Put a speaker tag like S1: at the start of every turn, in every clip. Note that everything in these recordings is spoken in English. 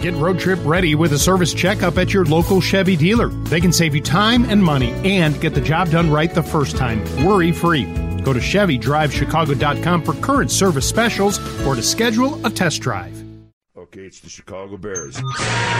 S1: Get road trip ready with a service checkup at your local Chevy dealer. They can save you time and money and get the job done right the first time, worry-free. Go to ChevyDriveChicago.com for current service specials or to schedule a test drive.
S2: Okay, it's the Chicago Bears.
S3: Dan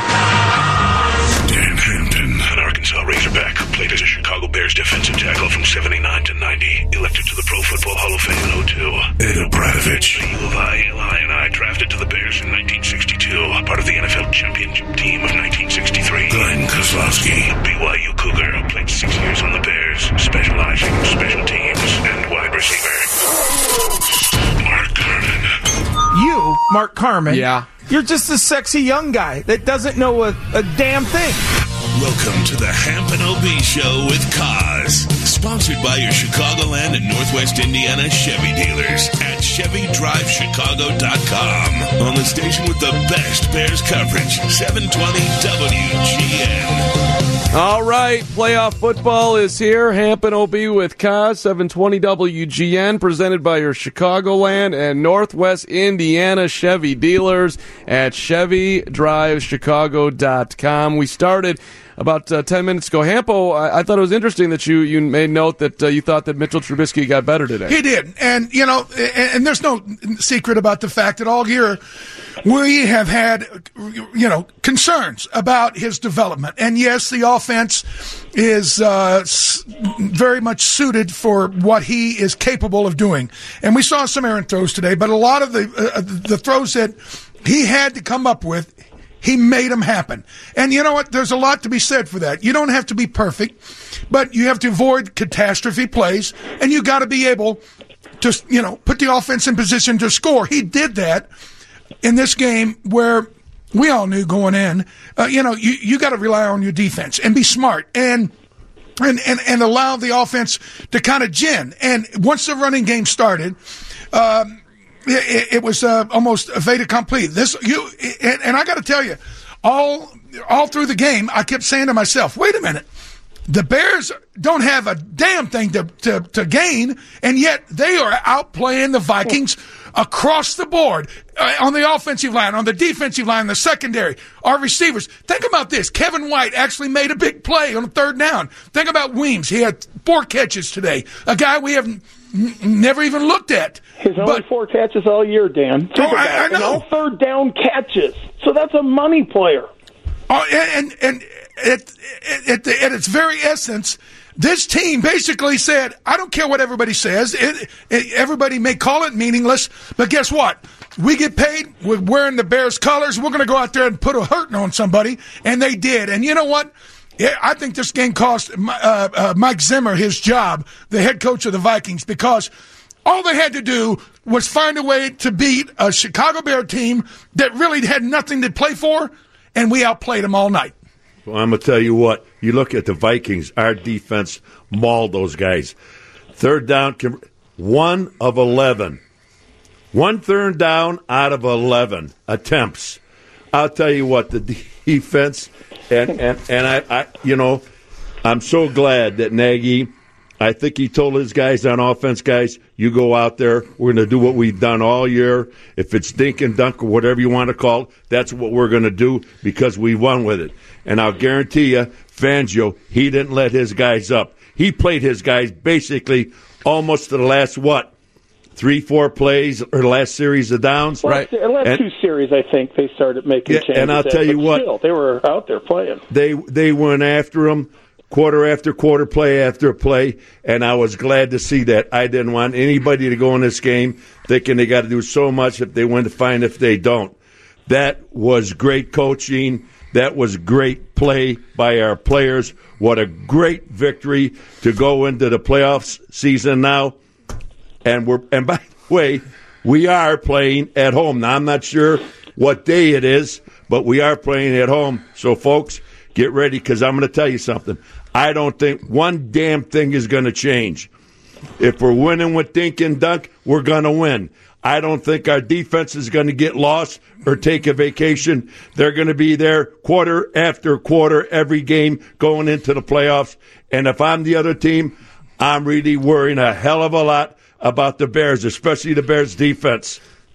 S3: Hampton, an Arkansas Razorback who played as a Chicago Bears defensive tackle from 79 to 90, elected to the Pro Football Hall of Fame in 02. Ed O'Bradovich, the U of I, Illini, drafted to the Bears in 1962, part of the NFL championship team of 1963. Glenn Kozlowski, BYU Cougar, who played 6 years on the Bears, specializing in special teams and wide receiver. Mark Carman.
S4: You, Mark Carman.
S5: Yeah.
S4: You're just a sexy young guy that doesn't know a damn thing.
S3: Welcome to the Hamp and OB Show with Kaz. Sponsored by your Chicagoland and Northwest Indiana Chevy dealers at ChevyDriveChicago.com. On the station with the best Bears coverage, 720 WGN.
S5: All right, playoff football is here. Hamp and OB with Kaz, 720 WGN, presented by your Chicagoland and Northwest Indiana Chevy dealers at ChevyDriveChicago.com. We started about 10 minutes ago. Hampo, I thought it was interesting that you made note that you thought that Mitchell Trubisky got better today.
S6: He did. And, and there's no secret about the fact that all year we have had, concerns about his development. And, yes, the offense is very much suited for what he is capable of doing. And we saw some errant throws today, but a lot of the throws that he had to come up with, he made them happen. And you know what? There's a lot to be said for that. You don't have to be perfect, but you have to avoid catastrophe plays, and you got to be able to, put the offense in position to score. He did that in this game where we all knew going in, you got to rely on your defense and be smart and allow the offense to kind of gin. And once the running game started, it was almost a fait accompli. And I got to tell you, all through the game, I kept saying to myself, "Wait a minute, the Bears don't have a damn thing to gain, and yet they are outplaying the Vikings across the board on the offensive line, on the defensive line, the secondary, our receivers." Think about this: Kevin White actually made a big play on 3rd down. Think about Weems; he had 4 catches today. A guy we have never even looked at.
S7: His only 4 catches all year, Dan.
S6: I know.
S7: And all 3rd down catches. So that's a money player.
S6: And at its very essence, this team basically said, I don't care what everybody says. Everybody may call it meaningless, but guess what? We get paid. We're wearing the Bears colors. We're going to go out there and put a hurting on somebody, and they did. And you know what? I think this game cost Mike Zimmer his job, the head coach of the Vikings, because all they had to do was find a way to beat a Chicago Bear team that really had nothing to play for, and we outplayed them all night.
S2: Well, I'm going to tell you what. You look at the Vikings, our defense mauled those guys. 3rd down, 1 of 11. 1 3rd down out of 11 attempts. I'll tell you what, the defense, and I I'm so glad that Nagy, I think he told his guys on offense, guys, you go out there, we're going to do what we've done all year. If it's dink and dunk or whatever you want to call it, that's what we're going to do because we won with it. And I'll guarantee you, Fangio, he didn't let his guys up. He played his guys basically almost to the last, 3-4 plays or the last series of downs.
S7: Right. The last 2 series, I think, they started making changes.
S2: And I'll tell you what.
S7: Still, they were out there playing.
S2: They went after him quarter after quarter, play after play, and I was glad to see that. I didn't want anybody to go in this game thinking they got to do so much if they win to find if they don't. That was great coaching. That was great play by our players. What a great victory to go into the playoffs season now. And by the way, we are playing at home. Now, I'm not sure what day it is, but we are playing at home. So, folks, get ready because I'm going to tell you something. I don't think one damn thing is going to change. If we're winning with dink and dunk, we're going to win. I don't think our defense is going to get lost or take a vacation. They're going to be there quarter after quarter every game going into the playoffs. And if I'm the other team, I'm really worrying a hell of a lot about the Bears, especially the Bears' defense.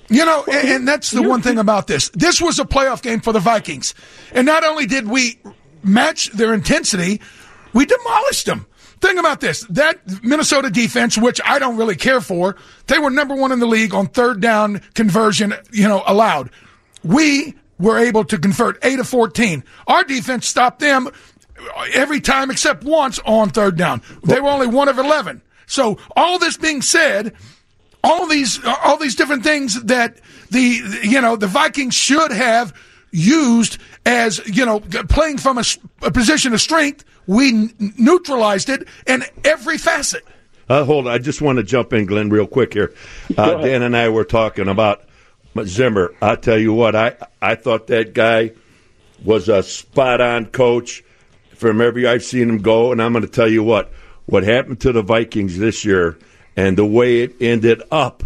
S6: You know, and that's the one thing about this. This was a playoff game for the Vikings. And not only did we match their intensity, we demolished them. Think about this. That Minnesota defense, which I don't really care for, they were number one in the league on third down conversion, allowed. We were able to convert 8 of 14. Our defense stopped them every time except once on third down. They were only 1 of 11. So all this being said, all these different things that the Vikings should have used as, playing from a position of strength, we neutralized it in every facet.
S2: Hold on. I just want to jump in, Glenn, real quick here. Dan and I were talking about Zimmer. I'll tell you what, I thought that guy was a spot-on coach from every I've seen him go, and I'm going to tell you what happened to the Vikings this year and the way it ended up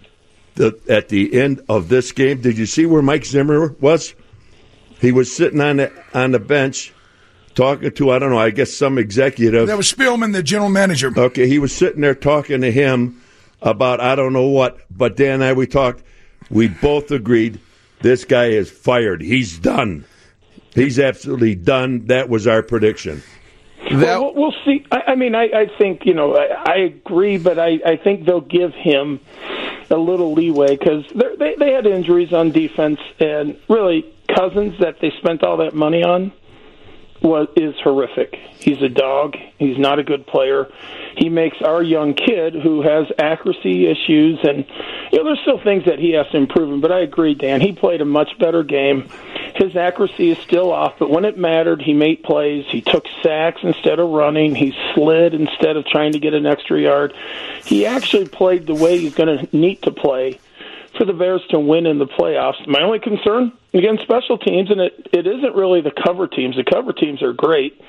S2: at the end of this game. Did you see where Mike Zimmer was? He was sitting on the bench talking to, I don't know, I guess some executive.
S6: That was Spielman, the general manager.
S2: Okay, he was sitting there talking to him about I don't know what, but Dan and I, we talked. We both agreed this guy is fired. He's done. He's absolutely done. That was our prediction.
S7: Well, we'll see. I think, I agree, but I think they'll give him a little leeway because they had injuries on defense, and really Cousins that they spent all that money on is horrific. He's a dog. He's not a good player. He makes our young kid who has accuracy issues, and there's still things that he has to improve in, but I agree, Dan. He played a much better game. His accuracy is still off, but when it mattered, he made plays. He took sacks instead of running. He slid instead of trying to get an extra yard. He actually played the way he's going to need to play for the Bears to win in the playoffs. My only concern, again, special teams, and it isn't really the cover teams. The cover teams are great.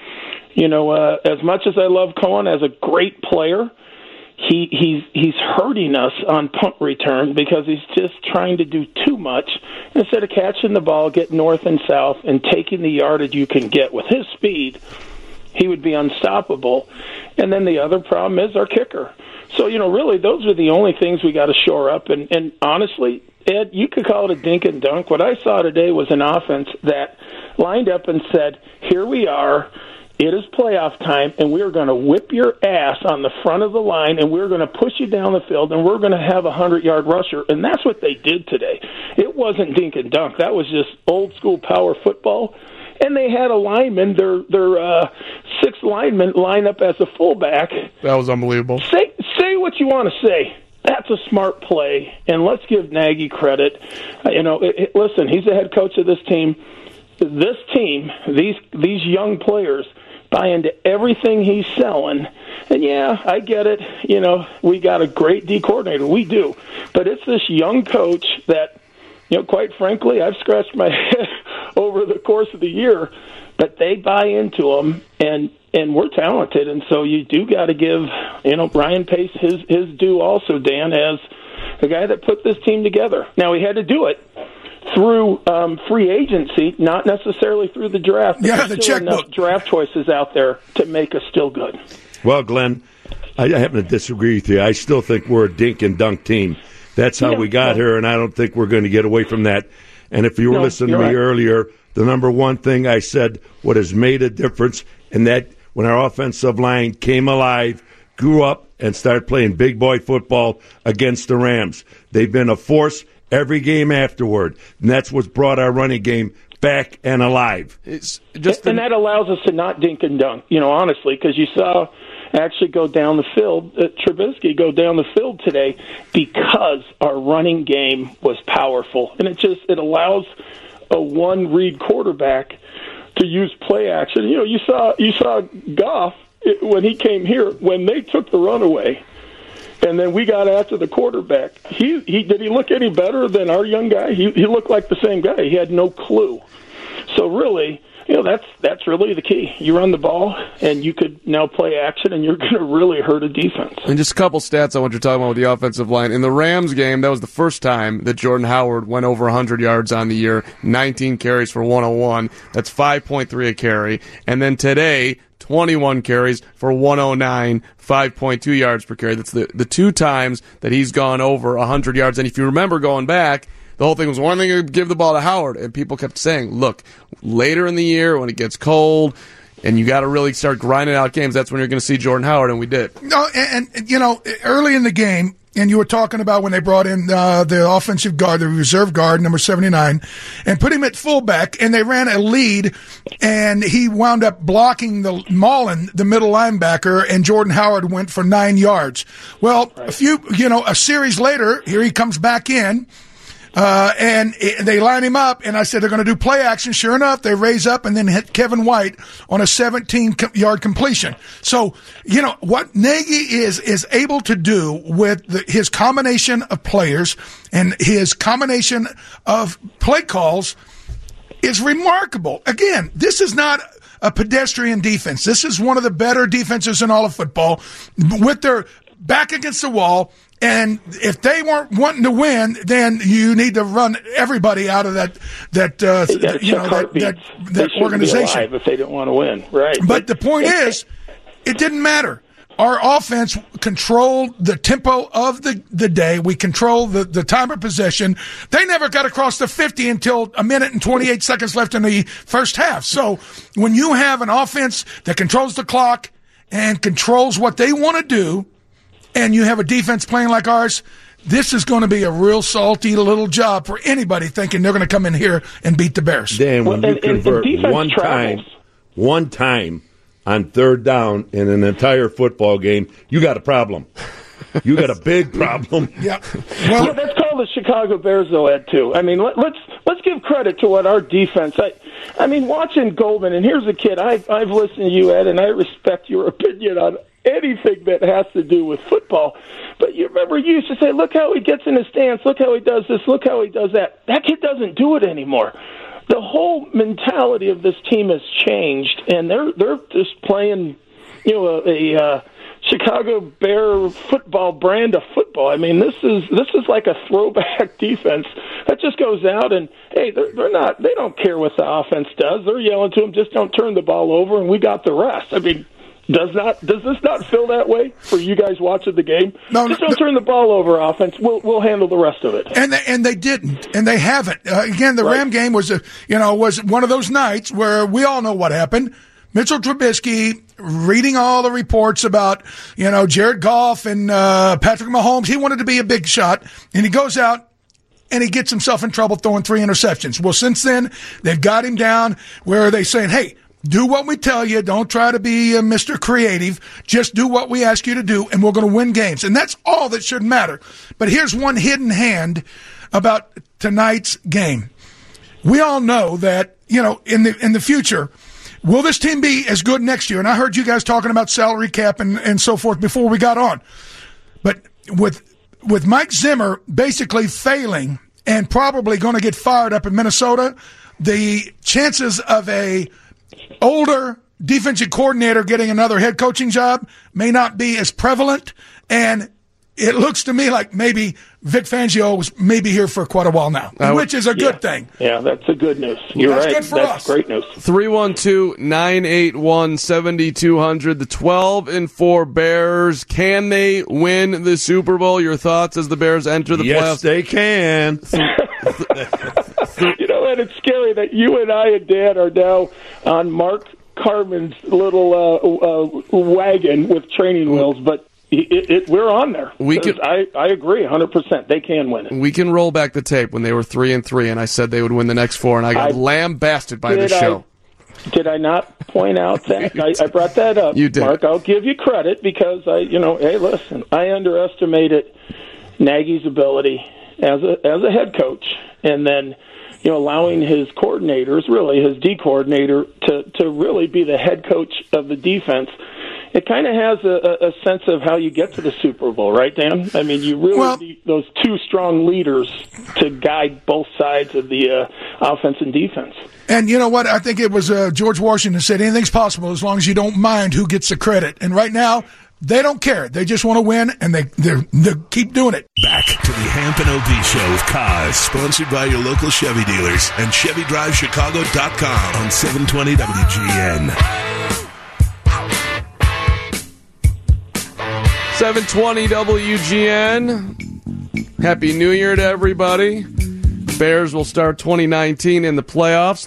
S7: As much as I love Cohen as a great player, he's hurting us on punt return because he's just trying to do too much instead of catching the ball, get north and south, and taking the yardage you can get. With his speed, he would be unstoppable. And then the other problem is our kicker. So, really, those are the only things we got to shore up. And honestly, Ed, you could call it a dink and dunk. What I saw today was an offense that lined up and said, here we are. It is playoff time, and we're going to whip your ass on the front of the line, and we're going to push you down the field, and we're going to have a 100-yard rusher. And that's what they did today. It wasn't dink and dunk. That was just old-school power football. And they had a lineman, their sixth lineman, line up as a fullback.
S5: That was unbelievable.
S7: Say what you want to say. That's a smart play, and let's give Nagy credit. Listen, he's the head coach of this team. This team, these young players, buy into everything he's selling. And, yeah, I get it. We got a great D coordinator. We do. But it's this young coach that, quite frankly, I've scratched my head over the course of the year. But they buy into him, and we're talented. And so you do got to give, Ryan Pace his due also, Dan, as the guy that put this team together. Now, he had to do it through free agency, not necessarily through the draft.
S6: Yeah, the checkbook.
S7: Draft choices out there to make us still good.
S2: Well, Glenn, I happen to disagree with you. I still think we're a dink and dunk team. That's how we got here, and I don't think we're going to get away from that. And if you were listening to me earlier, the number one thing I said, what has made a difference, and that when our offensive line came alive, grew up, and started playing big boy football against the Rams. They've been a force every game afterward, and that's what's brought our running game back and alive.
S7: And that allows us to not dink and dunk, honestly, because you saw actually go down the field, Trubisky go down the field today because our running game was powerful. And it allows a one-read quarterback to use play action. You saw Goff when he came here, when they took the run away, and then we got after the quarterback. Did he look any better than our young guy? He looked like the same guy. He had no clue. So really, that's really the key. You run the ball, and you could now play action, and you're going to really hurt a defense.
S5: And just a couple stats on what you're talking about with the offensive line. In the Rams game, that was the first time that Jordan Howard went over 100 yards on the year, 19 carries for 101. That's 5.3 a carry. And then today, 21 carries for 109, 5.2 yards per carry. That's the 2 times that he's gone over 100 yards. And if you remember going back, the whole thing was one thing to give the ball to Howard, and people kept saying, look, later in the year when it gets cold and you got to really start grinding out games, that's when you're going to see Jordan Howard, and we did.
S6: No, and early in the game, and you were talking about when they brought in the offensive guard, the reserve guard, number 79, and put him at fullback, and they ran a lead, and he wound up blocking Mullen, the middle linebacker, and Jordan Howard went for 9 yards. Well, a series later, here he comes back in, and they line him up, and I said they're going to do play action. Sure enough, they raise up and then hit Kevin White on a 17-yard completion. So, what Nagy is able to do with his combination of players and his combination of play calls is remarkable. Again, this is not a pedestrian defense. This is one of the better defenses in all of football with their back against the wall. And if they weren't wanting to win, then you need to run everybody out of that organization.
S7: If they didn't want to win, right?
S6: But the point is, it didn't matter. Our offense controlled the tempo of the day. We controlled the time of possession. They never got across the 50 until a minute and 28 seconds left in the first half. So when you have an offense that controls the clock and controls what they want to do, and you have a defense playing like ours, this is going to be a real salty little job for anybody thinking they're going to come in here and beat the Bears.
S2: Dan, when you convert one time on third down in an entire football game, you got a problem. You got a big problem.
S6: Yeah.
S7: Well, that's called the Chicago Bears, though, Ed, too. I mean, let's give credit to what our defense. I mean, watching Goldman, and here's a kid. I've listened to you, Ed, and I respect your opinion on anything that has to do with football. But you remember you used to say, look how he gets in his stance, look how he does this, look how he does that. That kid doesn't do it anymore. The whole mentality of this team has changed, and they're just playing, a Chicago Bear football brand of football. I mean, this is like a throwback defense that just goes out and, hey, they don't care what the offense does. They're yelling to them, just don't turn the ball over, and we got the rest. I mean, does this not feel that way for you guys watching the game? No, just don't turn the ball over, offense. We'll handle the rest of it.
S6: And they didn't, and they haven't. Again, the Ram game was one of those nights where we all know what happened. Mitchell Trubisky reading all the reports about Jared Goff and Patrick Mahomes. He wanted to be a big shot, and he goes out and he gets himself in trouble throwing 3 interceptions. Well, since then they've got him down where they're saying, hey, do what we tell you. Don't try to be Mr. Creative. Just do what we ask you to do, and we're going to win games. And that's all that should matter. But here's one hidden hand about tonight's game. We all know that, in the future, will this team be as good next year? And I heard you guys talking about salary cap and so forth before we got on. But with Mike Zimmer basically failing and probably going to get fired up in Minnesota, the chances of a older defensive coordinator getting another head coaching job may not be as prevalent, and it looks to me like maybe Vic Fangio was maybe here for quite a while now, which is a good thing.
S7: Yeah, that's a good news. You're
S6: that's
S7: right.
S6: Good for
S7: that's
S6: us.
S7: Great news.
S5: 312-981-7200. The 12-4 Bears. Can they win the Super Bowl? Your thoughts as the Bears enter the playoffs?
S2: Yes, they can.
S7: And it's scary that you and I and Dan are now on Mark Carman's little wagon with training wheels, but we're on there. I agree 100%. They can win it.
S5: We can roll back the tape when they were 3-3, and I said they would win the next 4, and I got lambasted by the show.
S7: Did I not point out that? I brought that up.
S5: You did.
S7: Mark, I'll give you credit because hey, listen, I underestimated Nagy's ability as a head coach, and then allowing his coordinators, really his D coordinator, to really be the head coach of the defense. It kind of has a sense of how you get to the Super Bowl, right, Dan? I mean, you really need those 2 strong leaders to guide both sides of the offense and defense.
S6: And you know what? I think it was George Washington said anything's possible as long as you don't mind who gets the credit. And right now, they don't care. They just want to win, and they keep doing it.
S3: Back to the Hamp and OB Show with Kaz, sponsored by your local Chevy dealers and ChevyDriveChicago.com on 720 WGN.
S5: 720 WGN. Happy New Year to everybody. Bears will start 2019 in the playoffs.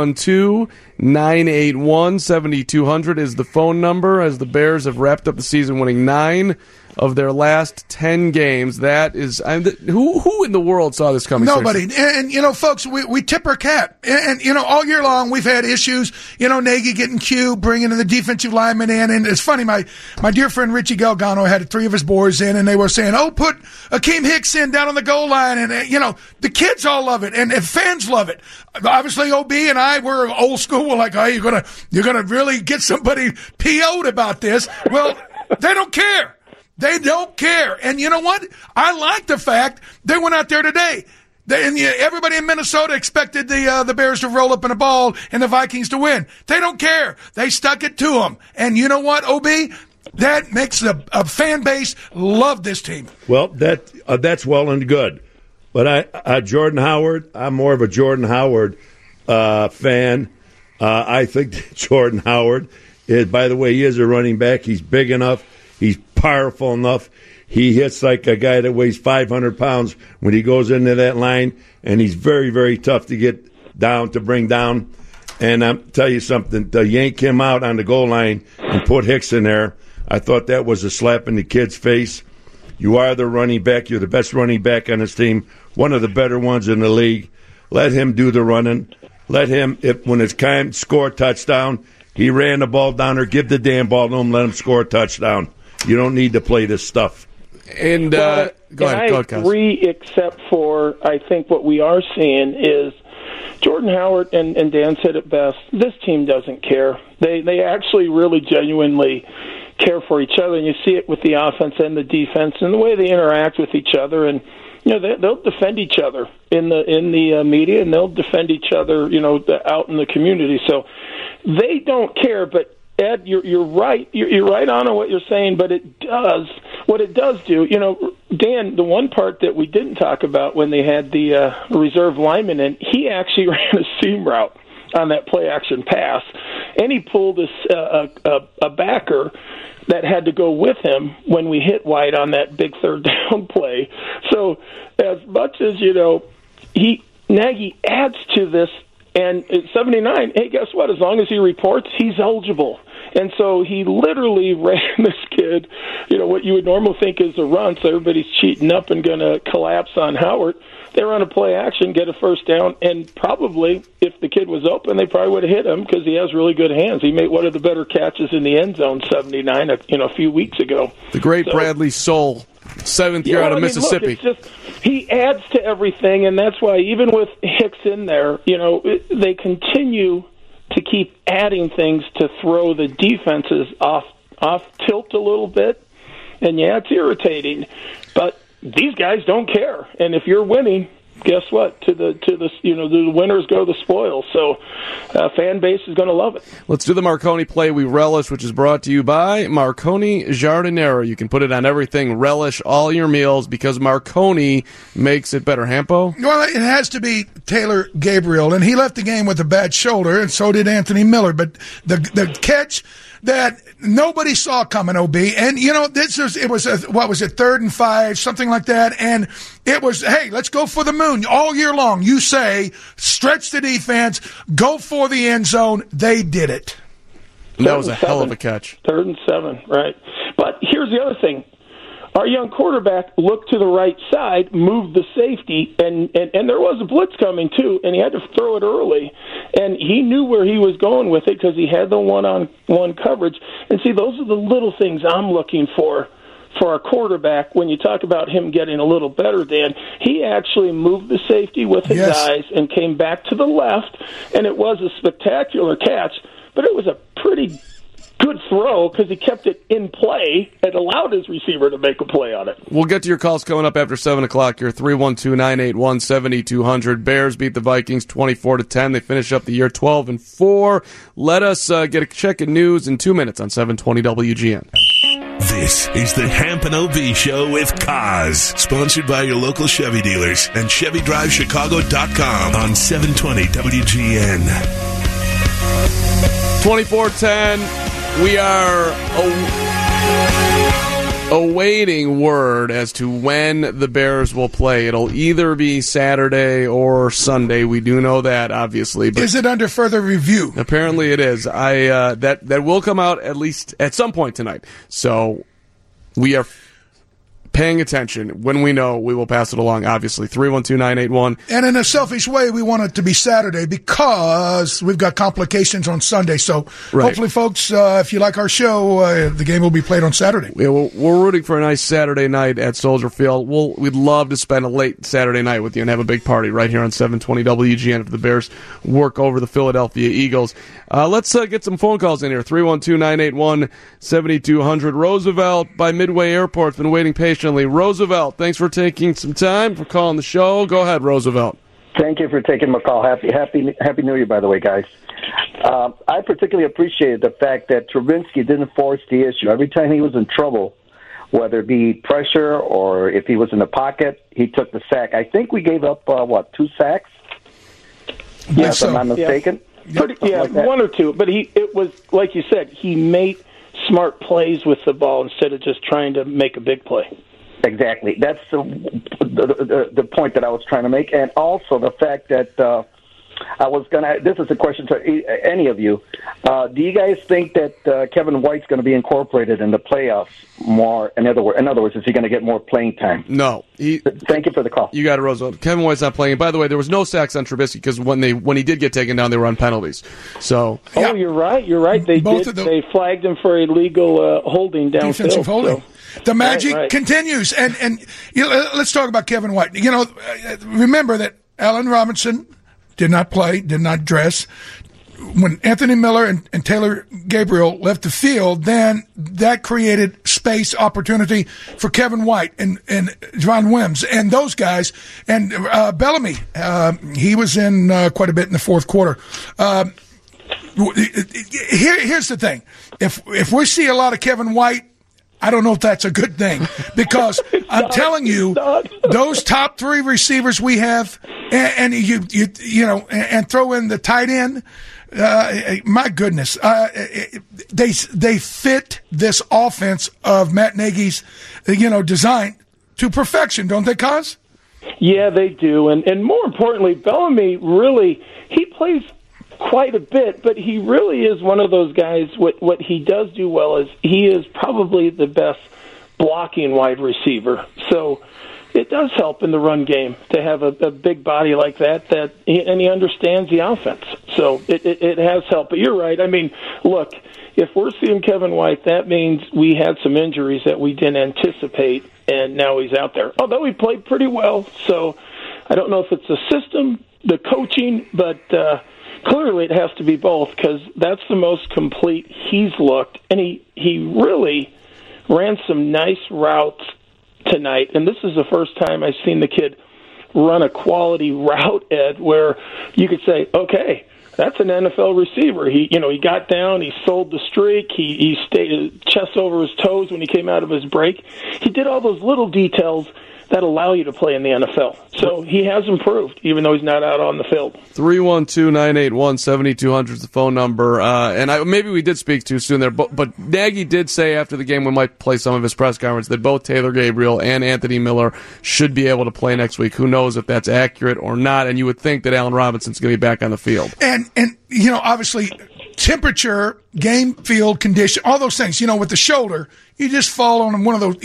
S5: 312-981-7200 is the phone number, as the Bears have wrapped up the season winning 9 of their last 10 games. That is, who in the world saw this coming?
S6: Nobody. And folks, we tip our cap. And all year long we've had issues. Nagy getting cute, bringing in the defensive lineman in. And it's funny, my dear friend Richie Galgano had 3 of his boys in, and they were saying, put Akeem Hicks in down on the goal line. And, the kids all love it, and fans love it. Obviously, OB and I were old school. We're like, you're gonna really get somebody PO'd about this. Well, they don't care. They don't care. And you know what? I like the fact they went out there today. Everybody in Minnesota expected the Bears to roll up in a ball and the Vikings to win. They don't care. They stuck it to them. And you know what, OB? That makes a fan base love this team.
S2: Well, that's well and good. But Jordan Howard, I'm more of a Jordan Howard fan. I think that Jordan Howard is, by the way, he is a running back. He's big enough. He's powerful enough. He hits like a guy that weighs 500 pounds when he goes into that line, and he's very, very tough to get down, to bring down. And I'll tell you something, to yank him out on the goal line and put Hicks in there, I thought that was a slap in the kid's face. You are the running back. You're the best running back on this team, one of the better ones in the league. Let him do the running. Let him, when it's time, score a touchdown. He ran the ball down there. Give the damn ball to him. Let him score a touchdown. You don't need to play this stuff.
S5: And go ahead.
S7: I agree, except for I think what we are seeing is Jordan Howard, and Dan said it best, this team doesn't care. They actually really genuinely care for each other, and you see it with the offense and the defense and the way they interact with each other. And they'll defend each other in the media, and they'll defend each other out in the community. So they don't care. But Ed, you're right. You're right on what you're saying, but what it does do, Dan, the one part that we didn't talk about when they had the reserve lineman in, he actually ran a seam route on that play-action pass, and he pulled a backer that had to go with him when we hit White on that big third down play. So as much as, Nagy adds to this, and at 79, hey, guess what? As long as he reports, he's eligible. And so he literally ran this kid, what you would normally think is a run, so everybody's cheating up and going to collapse on Howard. They run a play action, get a first down, and probably, if the kid was open, they probably would have hit him because he has really good hands. He made one of the better catches in the end zone, 79, a few weeks ago.
S5: The great Bradley Soul, 7th year out of Mississippi.
S7: Look, it's just, he adds to everything, and that's why even with Hicks in there, they continue to keep adding things to throw the defenses off tilt a little bit. And yeah, it's irritating, but these guys don't care. And if you're winning, guess what? To the winners go the spoils. So fan base is going to love it.
S5: Let's do the Marconi play we relish, which is brought to you by Marconi Giardiniera. You can put it on everything, relish all your meals, because Marconi makes it better. Hampo?
S6: Well, it has to be Taylor Gabriel, and he left the game with a bad shoulder, and so did Anthony Miller. But the catch that nobody saw coming, OB, and it was 3rd and 5, something like that, and it was, hey, let's go for the moon. All year long, you say, stretch the defense, go for the end zone. They did it.
S5: And that was a hell of a catch.
S7: 3rd and 7, right. But here's the other thing. Our young quarterback looked to the right side, moved the safety, and there was a blitz coming too, and he had to throw it early. And he knew where he was going with it because he had the one-on-one coverage. And see, those are the little things I'm looking for our quarterback. When you talk about him getting a little better, Dan, he actually moved the safety with his eyes and came back to the left, and it was a spectacular catch, but it was a pretty good throw because he kept it in play and allowed his receiver to make a play on it.
S5: We'll get to your calls coming up after 7 o'clock. Your 312-981-7200. Bears beat the Vikings 24-10. They finish up the year 12-4. Let us get a check of news in 2 minutes on 720 WGN.
S3: This is the Hamp and OB Show with Kaz, sponsored by your local Chevy dealers and ChevyDriveChicago.com on 720 WGN.
S5: 24-10. We are awaiting word as to when the Bears will play. It'll either be Saturday or Sunday. We do know that, obviously. But
S6: is it under further review?
S5: Apparently it is. That will come out at least at some point tonight. So we are paying attention. When we know, we will pass it along, obviously. 312-981.
S6: And in a selfish way, we want it to be Saturday because we've got complications on Sunday. So hopefully, folks, if you like our show, the game will be played on Saturday.
S5: Yeah, we're rooting for a nice Saturday night at Soldier Field. We'd love to spend a late Saturday night with you and have a big party right here on 720 WGN if the Bears work over the Philadelphia Eagles. Let's get some phone calls in here. 312-981-7200. Roosevelt by Midway Airport's been waiting patiently. Roosevelt, thanks for taking some time for calling the show. Go ahead, Roosevelt.
S8: Thank you for taking my call. Happy New Year, by the way, guys. I particularly appreciated the fact that Trubinsky didn't force the issue. Every time he was in trouble, whether it be pressure or if he was in the pocket, he took the sack. I think we gave up, 2 sacks? Yes, if I'm not mistaken.
S7: Yeah,
S8: like
S7: one or two. But it was, like you said, he made smart plays with the ball instead of just trying to make a big play.
S8: Exactly. That's the point that I was trying to make. And also the fact that this is a question to any of you. Do you guys think that Kevin White's going to be incorporated in the playoffs more? In other words, is he going to get more playing time?
S5: No.
S8: Thank you for the call.
S5: You got it, Roosevelt. Kevin White's not playing. By the way, there was no sacks on Trubisky because when he did get taken down, they were on penalties. So.
S7: Oh, you're right. They They flagged him for illegal holding downfield.
S6: Defensive holding. The magic continues. And let's talk about Kevin White. Remember that Allen Robinson did not play, did not dress. When Anthony Miller and Taylor Gabriel left the field, then that created space, opportunity for Kevin White and Javon Wims and those guys. And Bellamy, he was in quite a bit in the fourth quarter. Here's the thing. If we see a lot of Kevin White, I don't know if that's a good thing because I'm telling you, those top 3 receivers we have, and and throw in the tight end. My goodness, they fit this offense of Matt Nagy's, design to perfection, don't they, Kaz?
S7: Yeah, they do, and more importantly, Bellamy he plays quite a bit, but he really is one of those guys. What he does do well is he is probably the best blocking wide receiver. So it does help in the run game to have a big body like that, and he understands the offense. So it has helped. But you're right. I mean, look, if we're seeing Kevin White, that means we had some injuries that we didn't anticipate, and now he's out there. Although he played pretty well, so I don't know if it's the system, the coaching, but clearly it has to be both because that's the most complete he's looked. And he really ran some nice routes tonight. And this is the first time I've seen the kid run a quality route, Ed, where you could say, okay, that's an NFL receiver. He got down, he sold the streak, he stayed chest over his toes when he came out of his break. He did all those little details that allow you to play in the NFL. So he has improved, even though he's not out on the field.
S5: 312-981-7200 is the phone number. And maybe we did speak too soon there, but Nagy did say after the game we might play some of his press conference that both Taylor Gabriel and Anthony Miller should be able to play next week. Who knows if that's accurate or not, and you would think that Allen Robinson's going to be back on the field.
S6: And obviously temperature, game field condition, all those things, with the shoulder, you just fall on one of those,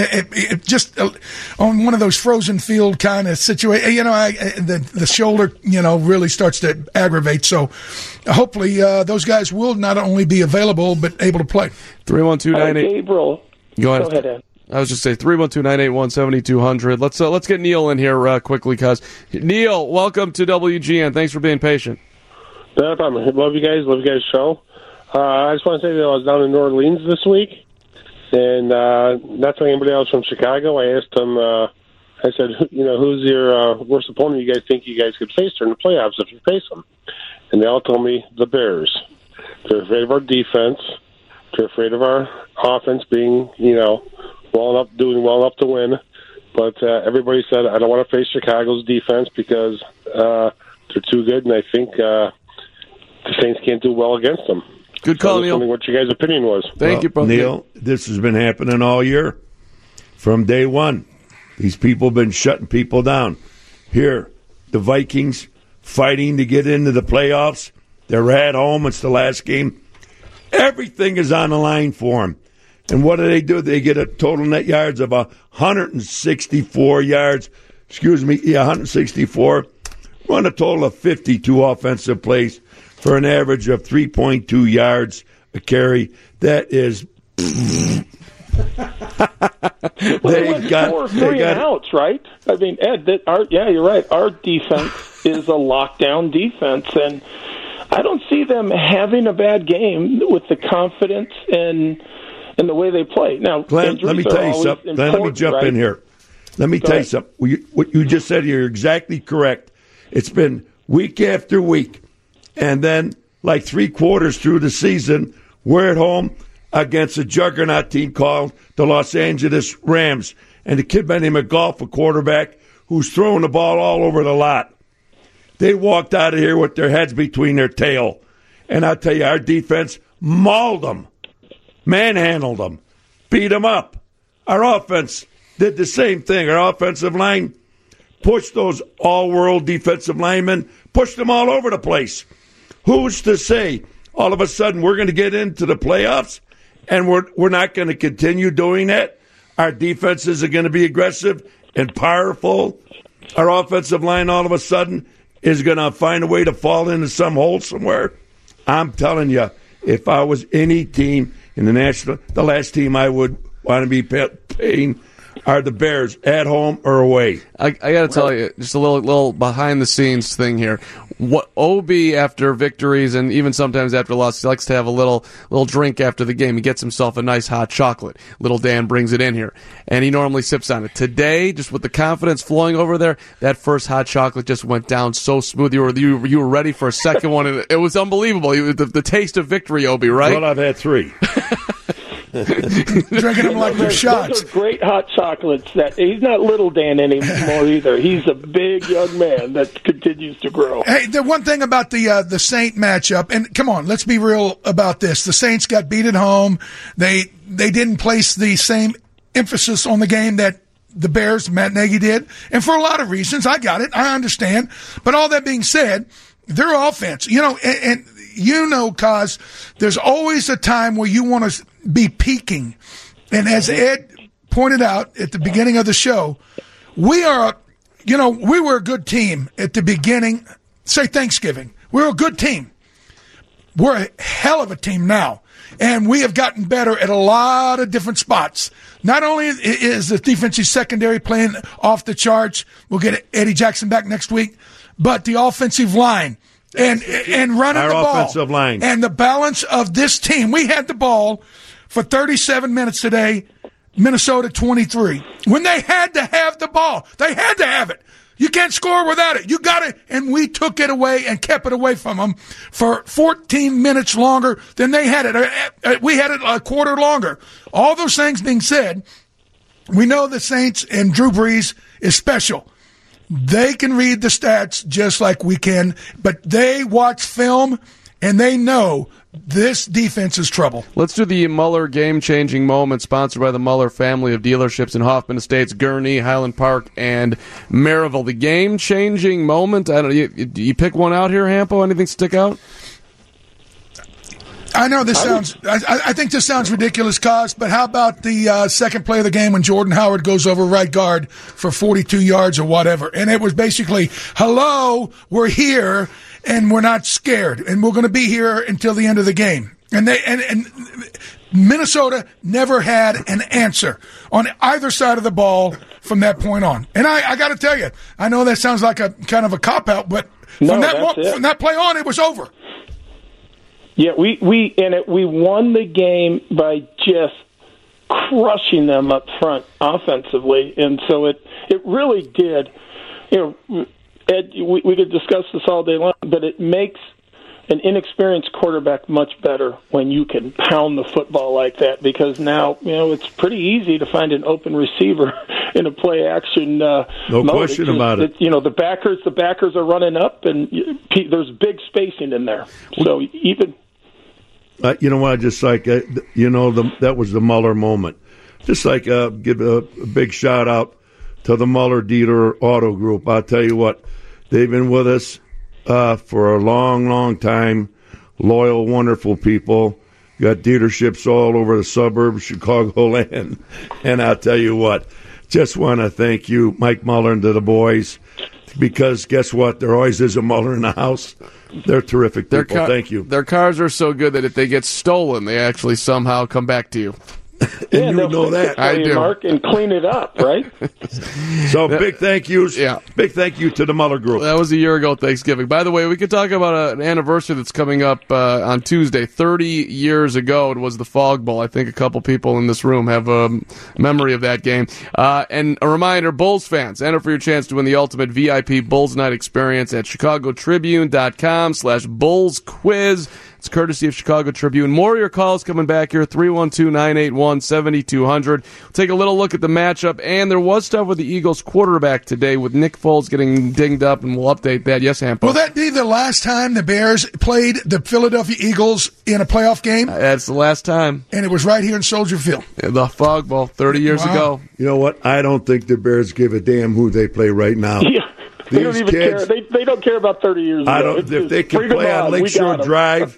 S6: on one of those frozen field kind of situation. The shoulder, really starts to aggravate. So hopefully those guys will not only be available, but able to play.
S5: 312-98.
S7: Gabriel.
S5: Go ahead, Ed. I was just saying 312-981-7200. Let's get Neil in here quickly, cuz Neil, welcome to WGN. Thanks for being patient.
S9: No problem. Love you guys' show. I just want to say that I was down in New Orleans this week, and not telling anybody else from Chicago. I asked them, I said, who's your worst opponent you guys think you guys could face during the playoffs if you face them? And they all told me the Bears. They're afraid of our defense. They're afraid of our offense being, doing well enough to win. But everybody said, I don't want to face Chicago's defense because they're too good, and I think the Saints can't do well against them.
S5: Good call, Neil.
S9: What your guys' opinion was.
S5: Thank you, brother.
S2: Neil, this has been happening all year. from day one. These people have been shutting people down. Here, the Vikings fighting to get into the playoffs. They're at home. It's the last game. Everything is on the line for them. And what do? They get a total net yards of 164 yards. 164. Run a total of 52 offensive plays for an average of 3.2 yards a carry. That is...
S7: they got 3 and outs, right? I mean, Ed, you're right. Our defense is a lockdown defense, and I don't see them having a bad game with the confidence and the way they play. Now,
S2: Glenn, let me tell you something. Glenn, let me jump in here. Let me tell you something. What you just said, you're exactly correct. It's been week after week, and then like 3 quarters through the season, we're at home against a juggernaut team called the Los Angeles Rams, and the kid by the name of Goff, a quarterback, who's throwing the ball all over the lot. They walked out of here with their heads between their tail. And I'll tell you, our defense mauled them, manhandled them, beat them up. Our offense did the same thing. Our offensive line pushed those all-world defensive linemen, pushed them all over the place. Who's to say all of a sudden we're going to get into the playoffs and we're not going to continue doing that? Our defenses are going to be aggressive and powerful. Our offensive line all of a sudden is going to find a way to fall into some hole somewhere. I'm telling you, if I was any team in the last team I would want to be paying are the Bears, at home or away.
S5: I got to tell you, just a little behind-the-scenes thing here. What Obi, after victories and even sometimes after losses, he likes to have a little drink after the game. He gets himself a nice hot chocolate. Little Dan brings it in here, and he normally sips on it. Today, just with the confidence flowing over there, that first hot chocolate just went down so smooth. You were ready for a second one, and it was unbelievable. The taste of victory, Obi, right?
S2: Well, I've had 3.
S6: Drinking them like they're shots.
S7: Those are great hot chocolates. That he's not little Dan anymore either. He's a big young man that continues to grow.
S6: Hey, the one thing about the Saint matchup, and come on, let's be real about this. The Saints got beat at home. They didn't place the same emphasis on the game that the Bears, Matt Nagy, did, and for a lot of reasons. I got it. I understand. But all that being said, their offense, and Kaz, there's always a time where you want to be peaking. And as Ed pointed out at the beginning of the show, we were a good team at the beginning, say Thanksgiving. We're a good team. We're a hell of a team now. And we have gotten better at a lot of different spots. Not only is the defensive secondary playing off the charts, we'll get Eddie Jackson back next week, but the offensive line and running
S2: our
S6: the ball.
S2: Offensive line.
S6: And the balance of this team. We had the ball for 37 minutes today, Minnesota 23. When they had to have the ball, they had to have it. You can't score without it. You got it. And we took it away and kept it away from them for 14 minutes longer than they had it. We had it a quarter longer. All those things being said, we know the Saints and Drew Brees is special. They can read the stats just like we can, but they watch film and they know this defense is trouble.
S5: Let's do the Muller game-changing moment, sponsored by the Muller family of dealerships in Hoffman Estates, Gurnee, Highland Park, and Maryville. The game-changing moment. I don't. You pick one out here, Hampo? Anything stick out?
S6: I know this sounds. I think this sounds ridiculous, Cos. But how about the second play of the game when Jordan Howard goes over right guard for 42 yards or whatever, and it was basically, "Hello, we're here." And we're not scared, and we're going to be here until the end of the game. And Minnesota never had an answer on either side of the ball from that point on. And I got to tell you, I know that sounds like a kind of a cop-out, but from that play on, it was over.
S7: Yeah, we won the game by just crushing them up front offensively, and so it really did. Ed, we could discuss this all day long, but it makes an inexperienced quarterback much better when you can pound the football like that, because now, it's pretty easy to find an open receiver in a play action
S2: no
S7: mode.
S2: Question about it.
S7: The backers are running up, and there's big spacing in there. So even
S2: you know what? Just like that was the Muller moment. just like give a big shout out to the Muller Dealer Auto Group. I'll tell you what, they've been with us for a long, long time. Loyal, wonderful people. Got dealerships all over the suburbs, Chicagoland. And I'll tell you what, just want to thank you, Mike Muller, and to the boys, because guess what? There always is a Muller in the house. They're terrific people. Thank you.
S5: Their cars are so good that if they get stolen, they actually somehow come back to you.
S2: And you know that.
S7: I do. Mark, and clean it up, right?
S2: So big thank yous. Yeah. Big thank you to the Muller Group.
S5: That was a year ago Thanksgiving. By the way, we could talk about an anniversary that's coming up on Tuesday. 30 years ago, it was the Fog Bowl. I think a couple people in this room have a memory of that game. And a reminder, Bulls fans, enter for your chance to win the ultimate VIP Bulls Night experience at chicagotribune.com/Bulls Quiz. It's courtesy of Chicago Tribune. More of your calls coming back here, 312-981-7200. We'll take a little look at the matchup, and there was stuff with the Eagles quarterback today with Nick Foles getting dinged up, and we'll update that. Yes, Hampo?
S6: Will that be the last time the Bears played the Philadelphia Eagles in a playoff game?
S5: That's the last time.
S6: And it was right here in Soldier Field.
S5: The Fog Bowl, 30 years ago.
S2: You know what? I don't think the Bears give a damn who they play right now.
S7: Yeah. They don't even care. They don't care about 30 years ago.
S2: If they can play on Lakeshore Drive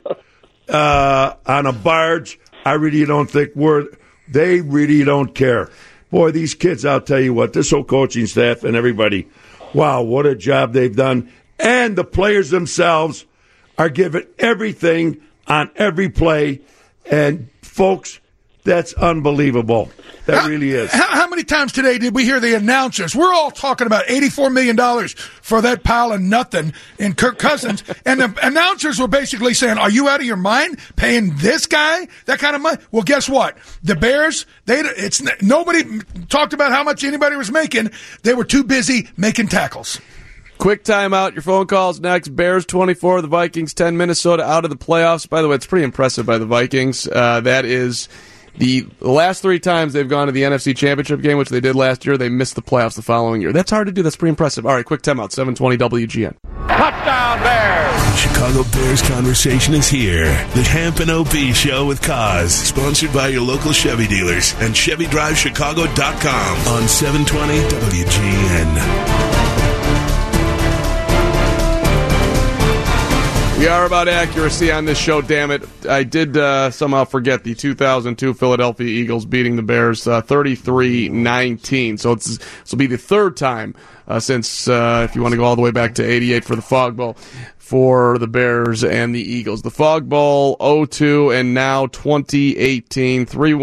S2: on a barge, I really don't think they really don't care. Boy, these kids, I'll tell you what, this whole coaching staff and everybody, wow, what a job they've done. And the players themselves are giving everything on every play. And, folks, that's unbelievable. That really is.
S6: How many times today did we hear the announcers? We're all talking about $84 million for that pile of nothing in Kirk Cousins. And the announcers were basically saying, are you out of your mind paying this guy that kind of money? Well, guess what? The Bears, nobody talked about how much anybody was making. They were too busy making tackles.
S5: Quick timeout. Your phone calls next. Bears 24, the Vikings 10. Minnesota out of the playoffs. By the way, it's pretty impressive by the Vikings. That is the last 3 times they've gone to the NFC Championship game, which they did last year. They missed the playoffs the following year. That's hard to do. That's pretty impressive. All right, quick timeout. 720 WGN.
S3: Touchdown Bears! Chicago Bears conversation is here. The Hamp and OB Show with Kaz, sponsored by your local Chevy dealers and ChevyDriveChicago.com on 720 WGN.
S5: We are about accuracy on this show, damn it. I did somehow forget the 2002 Philadelphia Eagles beating the Bears 33-19. So this will be the third time since, if you want to go all the way back to 88 for the Fog Bowl, for the Bears and the Eagles. The Fog Bowl 02 and now 2018,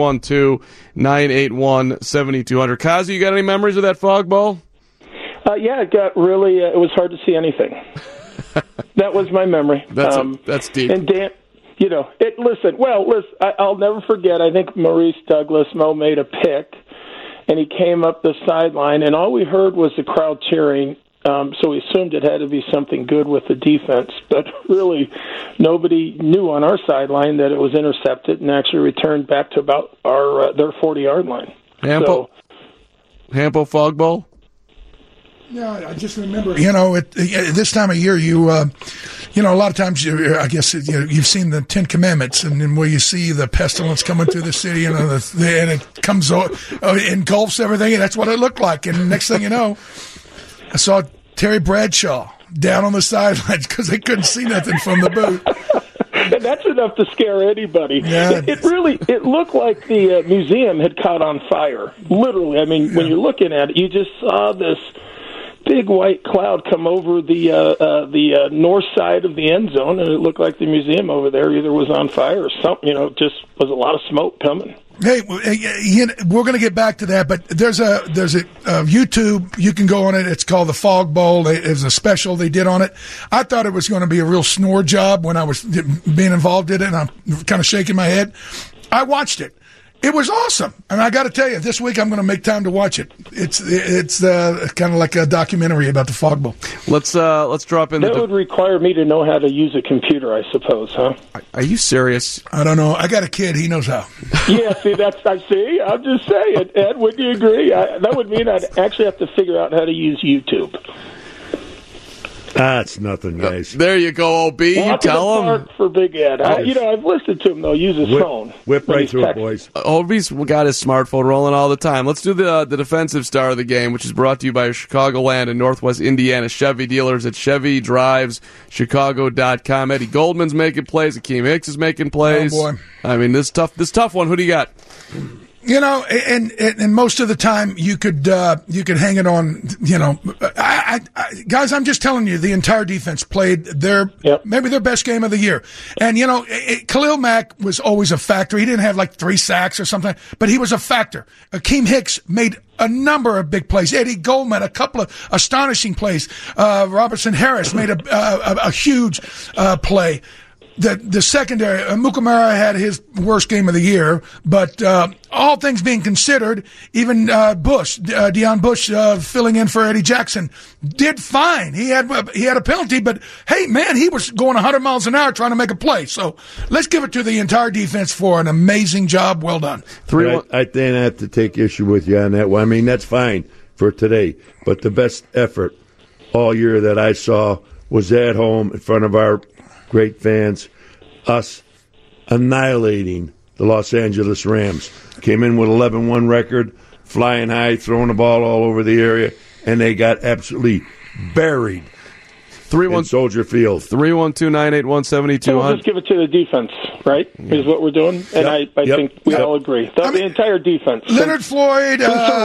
S5: 312-981-7200. Kazi, you got any memories of that Fog Bowl?
S7: Yeah, it got really, it was hard to see anything. That was my memory.
S5: That's deep.
S7: And Dan, listen, I'll never forget, I think Maurice Douglas-Mo made a pick, and he came up the sideline, and all we heard was the crowd cheering, so we assumed it had to be something good with the defense, but really nobody knew on our sideline that it was intercepted and actually returned back to about their 40-yard line.
S5: Hampo Fog Bowl?
S6: Yeah, I just remember, this time of year, a lot of times, I guess, you've seen the Ten Commandments, and where you see the pestilence coming through the city, and it comes, engulfs everything, and that's what it looked like. And next thing you know, I saw Terry Bradshaw down on the sidelines because they couldn't see nothing from the booth.
S7: And that's enough to scare anybody. Yeah. It looked like the museum had caught on fire. Literally, I mean, when you're looking at it, you just saw this big white cloud come over the north side of the end zone, and it looked like the museum over there either was on fire or something. Just was a lot of smoke coming.
S6: Hey, we're going to get back to that, but there's a YouTube. You can go on it. It's called the Fog Bowl. It was a special they did on it. I thought it was going to be a real snore job when I was being involved in it, and I'm kind of shaking my head. I watched it. It was awesome, and I got to tell you, this week I'm going to make time to watch it. It's kind of like a documentary about the Fog Bowl.
S5: Let's drop in.
S7: That would require me to know how to use a computer, I suppose, huh?
S5: Are you serious?
S6: I don't know. I got a kid; he knows how.
S7: Yeah, see. I'm just saying, Ed. Would you agree? That would mean I'd actually have to figure out how to use YouTube.
S2: That's nothing, guys.
S5: There you go, OB. You tell him.
S7: For Big Ed. I've listened to him, though, use his phone.
S2: Whip right through it, boys.
S5: OB's got his smartphone rolling all the time. Let's do the defensive star of the game, which is brought to you by Chicagoland and Northwest Indiana Chevy dealers at ChevyDrivesChicago.com. Eddie Goldman's making plays. Akeem Hicks is making plays.
S6: Oh, boy.
S5: I mean, this tough one. Who do you got?
S6: You know, and most of the time you could hang it on. You know, guys, I'm just telling you, the entire defense played maybe their best game of the year. And you know, Khalil Mack was always a factor. He didn't have like 3 sacks or something, but he was a factor. Akeem Hicks made a number of big plays. Eddie Goldman, a couple of astonishing plays. Robertson Harris made a huge play. The secondary, Mukamara had his worst game of the year, but all things being considered, even Deion Bush, filling in for Eddie Jackson, did fine. He had a penalty, but hey, man, he was going 100 miles an hour trying to make a play. So let's give it to the entire defense for an amazing job. Well done.
S2: I then have to take issue with you on that one. I mean, that's fine for today, but the best effort all year that I saw was at home in front of our great fans, us annihilating the Los Angeles Rams. Came in with 11-1 record, flying high, throwing the ball all over the area, and they got absolutely buried in Soldier Field.
S5: 312-981-7200.
S7: So we'll just give it to the defense, right?
S5: Yeah.
S7: Is what we're doing, and I think we all agree. The entire defense.
S6: Leonard Floyd,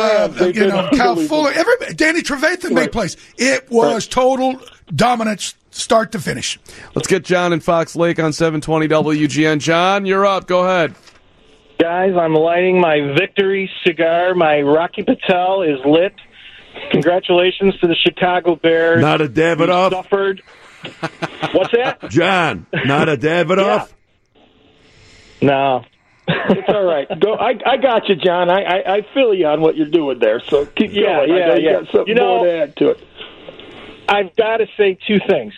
S6: Cal Fuller, Danny Trevathan made plays. It was total dominance, start to finish.
S5: Let's get John in Fox Lake on 720 WGN. John, you're up. Go ahead.
S10: Guys, I'm lighting my victory cigar. My Rocky Patel is lit. Congratulations to the Chicago Bears.
S2: Not a Davidoff?
S10: Suffered. What's that?
S2: John, not a Davidoff?
S10: Yeah. No.
S7: It's all right. Go. I got you, John. I feel you on what you're doing there. So keep going. You got something more to add to it.
S10: I've got to say 2 things.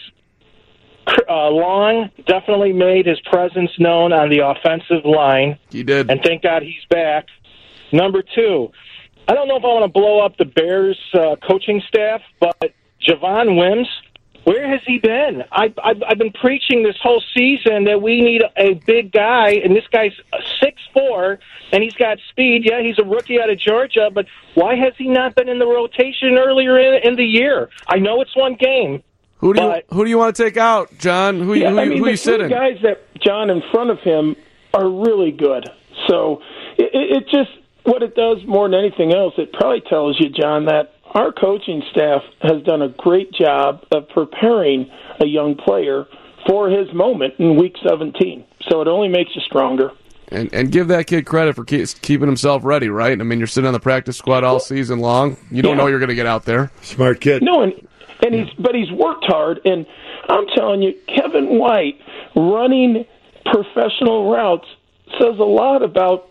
S10: Long definitely made his presence known on the offensive line.
S5: He did.
S10: And thank God he's back. Number 2, I don't know if I want to blow up the Bears coaching staff, but Javon Wims, where has he been? I've been preaching this whole season that we need a big guy, and this guy's 6'4", and he's got speed. Yeah, he's a rookie out of Georgia, but why has he not been in the rotation earlier in the year? I know it's one game.
S5: Who do you want to take out, John? Who you sitting?
S7: The guys that John in front of him are really good. So it just, what it does more than anything else, it probably tells you, John, that our coaching staff has done a great job of preparing a young player for his moment in Week 17. So it only makes you stronger.
S5: And give that kid credit for keeping himself ready, right? I mean, you're sitting on the practice squad all season long. You don't know you're going to get out there.
S2: Smart kid.
S7: No, and he's worked hard. And I'm telling you, Kevin White running professional routes says a lot about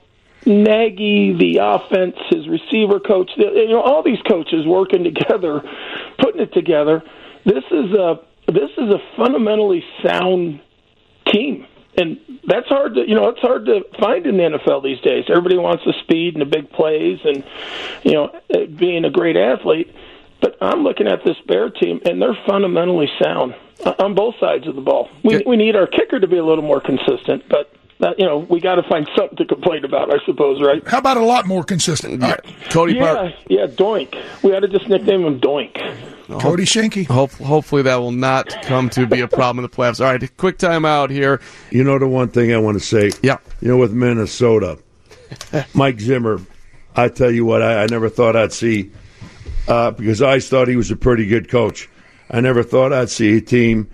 S7: Nagy, the offense, his receiver coach, all these coaches working together, putting it together. This is a fundamentally sound team, and that's hard to it's hard to find in the NFL these days. Everybody wants the speed and the big plays, and being a great athlete. But I'm looking at this Bear team, and they're fundamentally sound on both sides of the ball. We need our kicker to be a little more consistent, but. We got to find something to complain about, I suppose, right?
S6: How about a lot more consistent?
S5: Yeah. Cody Park.
S7: Yeah, Doink. We ought to just nickname him Doink.
S6: Cody Schenke.
S5: Hopefully that will not come to be a problem in the playoffs. All right, quick timeout here.
S2: You know the one thing I want to say?
S5: Yeah.
S2: With Minnesota, Mike Zimmer, I tell you what, I never thought I'd see, because I thought he was a pretty good coach. I never thought I'd see a team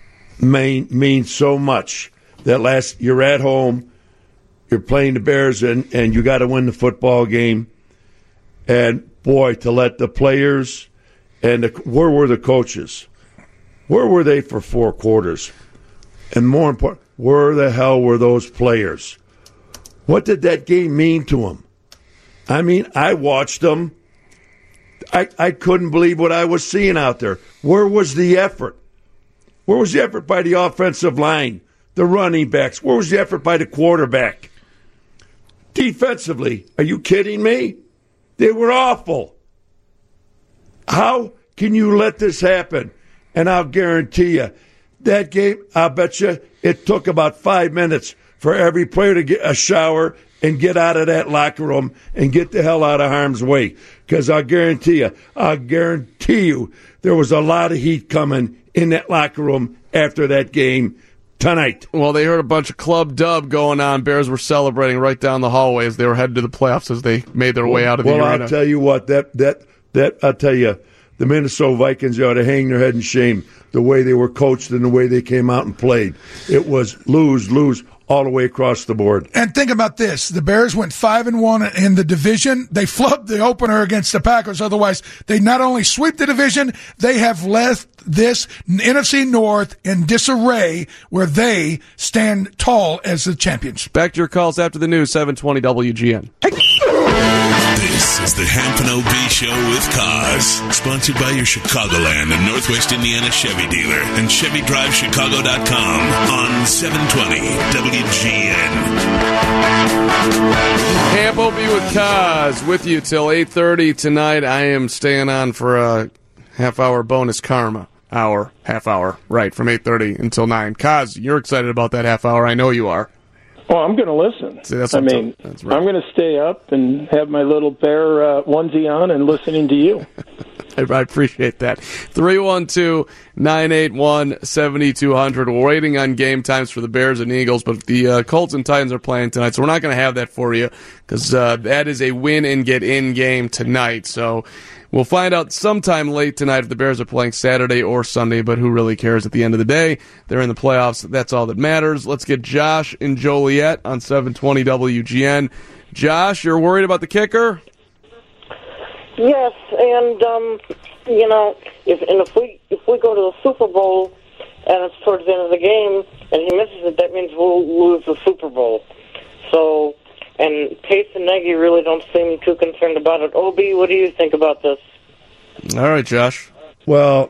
S2: mean so much. That you're at home, you're playing the Bears, and you got to win the football game. And, boy, to let the players and where were the coaches? Where were they for 4 quarters? And more important, where the hell were those players? What did that game mean to them? I mean, I watched them. I couldn't believe what I was seeing out there. Where was the effort? Where was the effort by the offensive line? The running backs. Where was the effort by the quarterback? Defensively, are you kidding me? They were awful. How can you let this happen? And I'll guarantee you, that game, I'll bet you it took about 5 minutes for every player to get a shower and get out of that locker room and get the hell out of harm's way. Because I'll guarantee you, there was a lot of heat coming in that locker room after that game tonight.
S5: Well, they heard a bunch of club dub going on. Bears were celebrating right down the hallway as they were headed to the playoffs as they made their way out of the arena.
S2: Well, I'll tell you what, I'll tell you, the Minnesota Vikings ought to hang their head in shame the way they were coached and the way they came out and played. It was lose all the way across the board.
S6: And think about this. The Bears went 5-1 in the division. They flubbed the opener against the Packers. Otherwise, they not only sweep the division, they have left this NFC North in disarray where they stand tall as the champions.
S5: Back to your calls after the news, 720 WGN.
S3: This is the Hampton OB Show with Cause, sponsored by your Chicagoland and Northwest Indiana Chevy dealer and ChevyDriveChicago.com on 720 WGN.
S5: Hamp OB with Cause with you till 8:30 tonight. I am staying on for a half-hour bonus karma hour, half hour, right, from 8:30 until 9. Cause, you're excited about that half hour. I know you are.
S7: Well, I'm going to listen.
S5: See, that's
S7: right.
S5: I'm
S7: going to stay up and have my little bear onesie on and listening to you.
S5: I appreciate that. 312-981-7200. We're waiting on game times for the Bears and Eagles, but the Colts and Titans are playing tonight, so we're not going to have that for you because that is a win and get in game tonight. So we'll find out sometime late tonight if the Bears are playing Saturday or Sunday, but who really cares at the end of the day? They're in the playoffs. That's all that matters. Let's get Josh in Joliet on 720 WGN. Josh, you're worried about the kicker?
S11: Yes, and if we go to the Super Bowl and it's towards the end of the game and he misses it, that means we'll lose the Super Bowl. So, and Pace and Nagy really don't seem too concerned about it. OB, what do you think about this?
S5: All right, Josh.
S2: Well,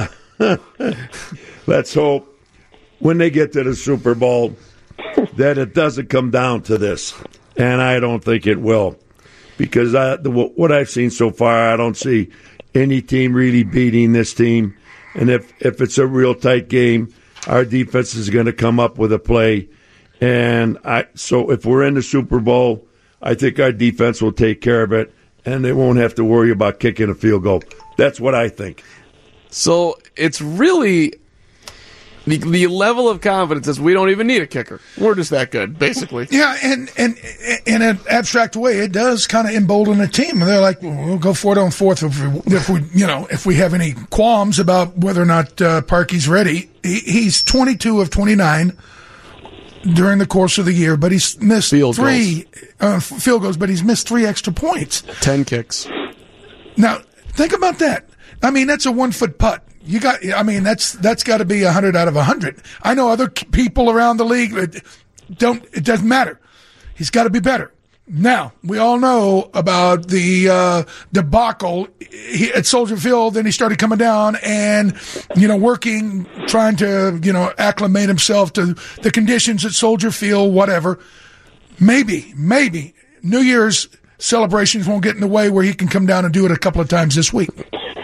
S2: let's hope when they get to the Super Bowl that it doesn't come down to this, and I don't think it will. Because what I've seen so far, I don't see any team really beating this team. And if it's a real tight game, our defense is going to come up with a play. And so if we're in the Super Bowl, I think our defense will take care of it, and they won't have to worry about kicking a field goal. That's what I think.
S5: So it's really the level of confidence is we don't even need a kicker. We're just that good, basically.
S6: Yeah, and in an abstract way, it does kind of embolden a team. They're like, we'll go for it on fourth if we have any qualms about whether or not Parkey's ready. He's 22 of 29 during the course of the year, but he's missed field goals, but he's missed 3 extra points.
S5: 10 kicks.
S6: Now, think about that. I mean, that's a 1-foot putt. That's got to be 100 out of 100. I know other people around the league it doesn't matter. He's got to be better. Now, we all know about the debacle at Soldier Field. Then he started coming down and, working, trying to, acclimate himself to the conditions at Soldier Field, whatever. Maybe New Year's celebrations won't get in the way where he can come down and do it a couple of times this week.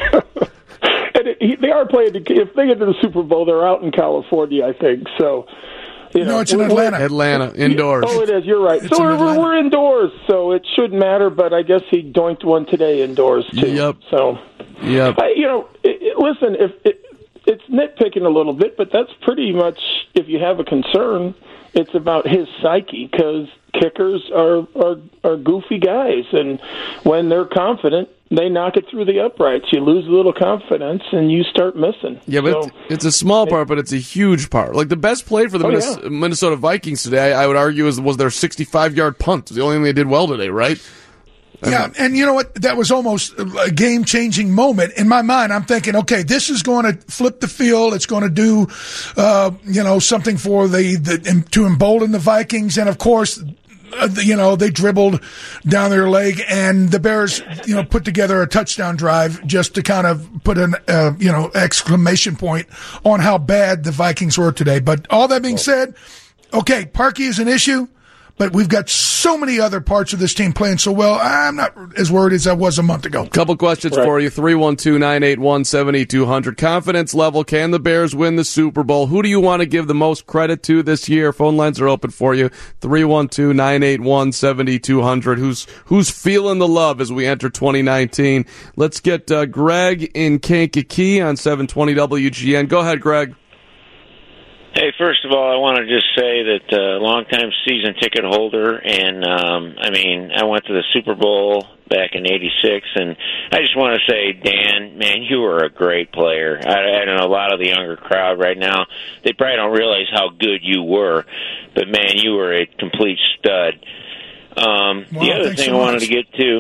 S7: They are playing. If they get to the Super Bowl, they're out in California, I think. So,
S6: no, it's in Atlanta.
S5: Atlanta, indoors.
S7: Oh, it is. You're right. So we're indoors, so it shouldn't matter. But I guess he doinked one today indoors too.
S5: Yep.
S7: So,
S5: yep.
S7: Listen, it's nitpicking a little bit, but that's pretty much if you have a concern, it's about his psyche because kickers are goofy guys, and when they're confident, they knock it through the uprights. You lose a little confidence, and you start missing.
S5: Yeah, but it's a small part, but it's a huge part. Like the best play for the Minnesota Vikings today, I would argue, was their 65-yard punt. It was the only thing they did well today, right?
S6: Yeah, and you know what? That was almost a game-changing moment. In my mind, I'm thinking, okay, this is going to flip the field. It's going to do, something for to embolden the Vikings. And, of course, they dribbled down their leg, and the Bears, put together a touchdown drive just to kind of put an, exclamation point on how bad the Vikings were today. But all that being said, okay, Parkey is an issue, but we've got so many other parts of this team playing so well. I'm not as worried as I was a month ago.
S5: Couple questions for you. 312-981-7200. Confidence level. Can the Bears win the Super Bowl? Who do you want to give the most credit to this year? Phone lines are open for you. 312-981-7200. Who's feeling the love as we enter 2019? Let's get Greg in Kankakee on 720 WGN. Go ahead, Greg.
S12: Hey, first of all, I want to just say that longtime season ticket holder, and I went to the Super Bowl back in '86, and I just want to say, Dan, man, you were a great player. I don't know, a lot of the younger crowd right now, they probably don't realize how good you were, but man, you were a complete stud. The other thing I wanted to get to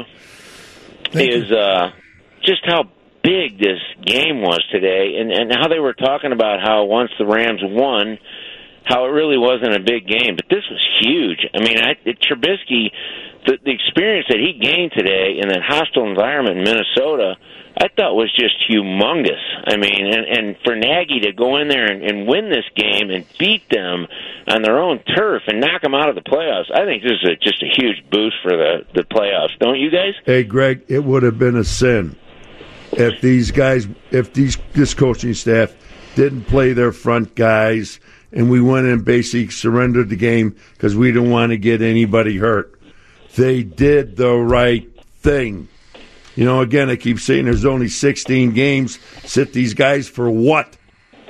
S12: is just how big this game was today, and how they were talking about how once the Rams won, how it really wasn't a big game, but this was huge. I mean, Trubisky, the experience that he gained today in that hostile environment in Minnesota, I thought was just humongous. I mean, and for Nagy to go in there and win this game and beat them on their own turf and knock them out of the playoffs, I think this is just a huge boost for the playoffs. Don't you guys?
S2: Hey, Greg, it would have been a sin if this coaching staff didn't play their front guys and we went and basically surrendered the game because we didn't want to get anybody hurt. They did the right thing. You know, again, I keep saying there's only 16 games. Sit these guys for what?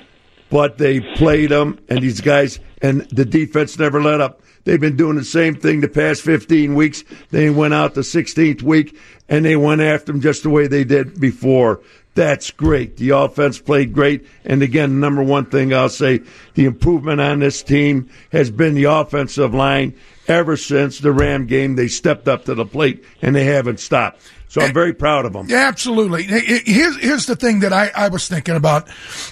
S2: But they played them, and these guys, and the defense never let up. They've been doing the same thing the past 15 weeks. They went out the 16th week, and they went after them just the way they did before. That's great. The offense played great. And again, number one thing I'll say, the improvement on this team has been the offensive line. Ever since the Ram game, they stepped up to the plate, and they haven't stopped. So I'm very proud of them.
S6: Yeah, absolutely. Here's the thing that I was thinking about.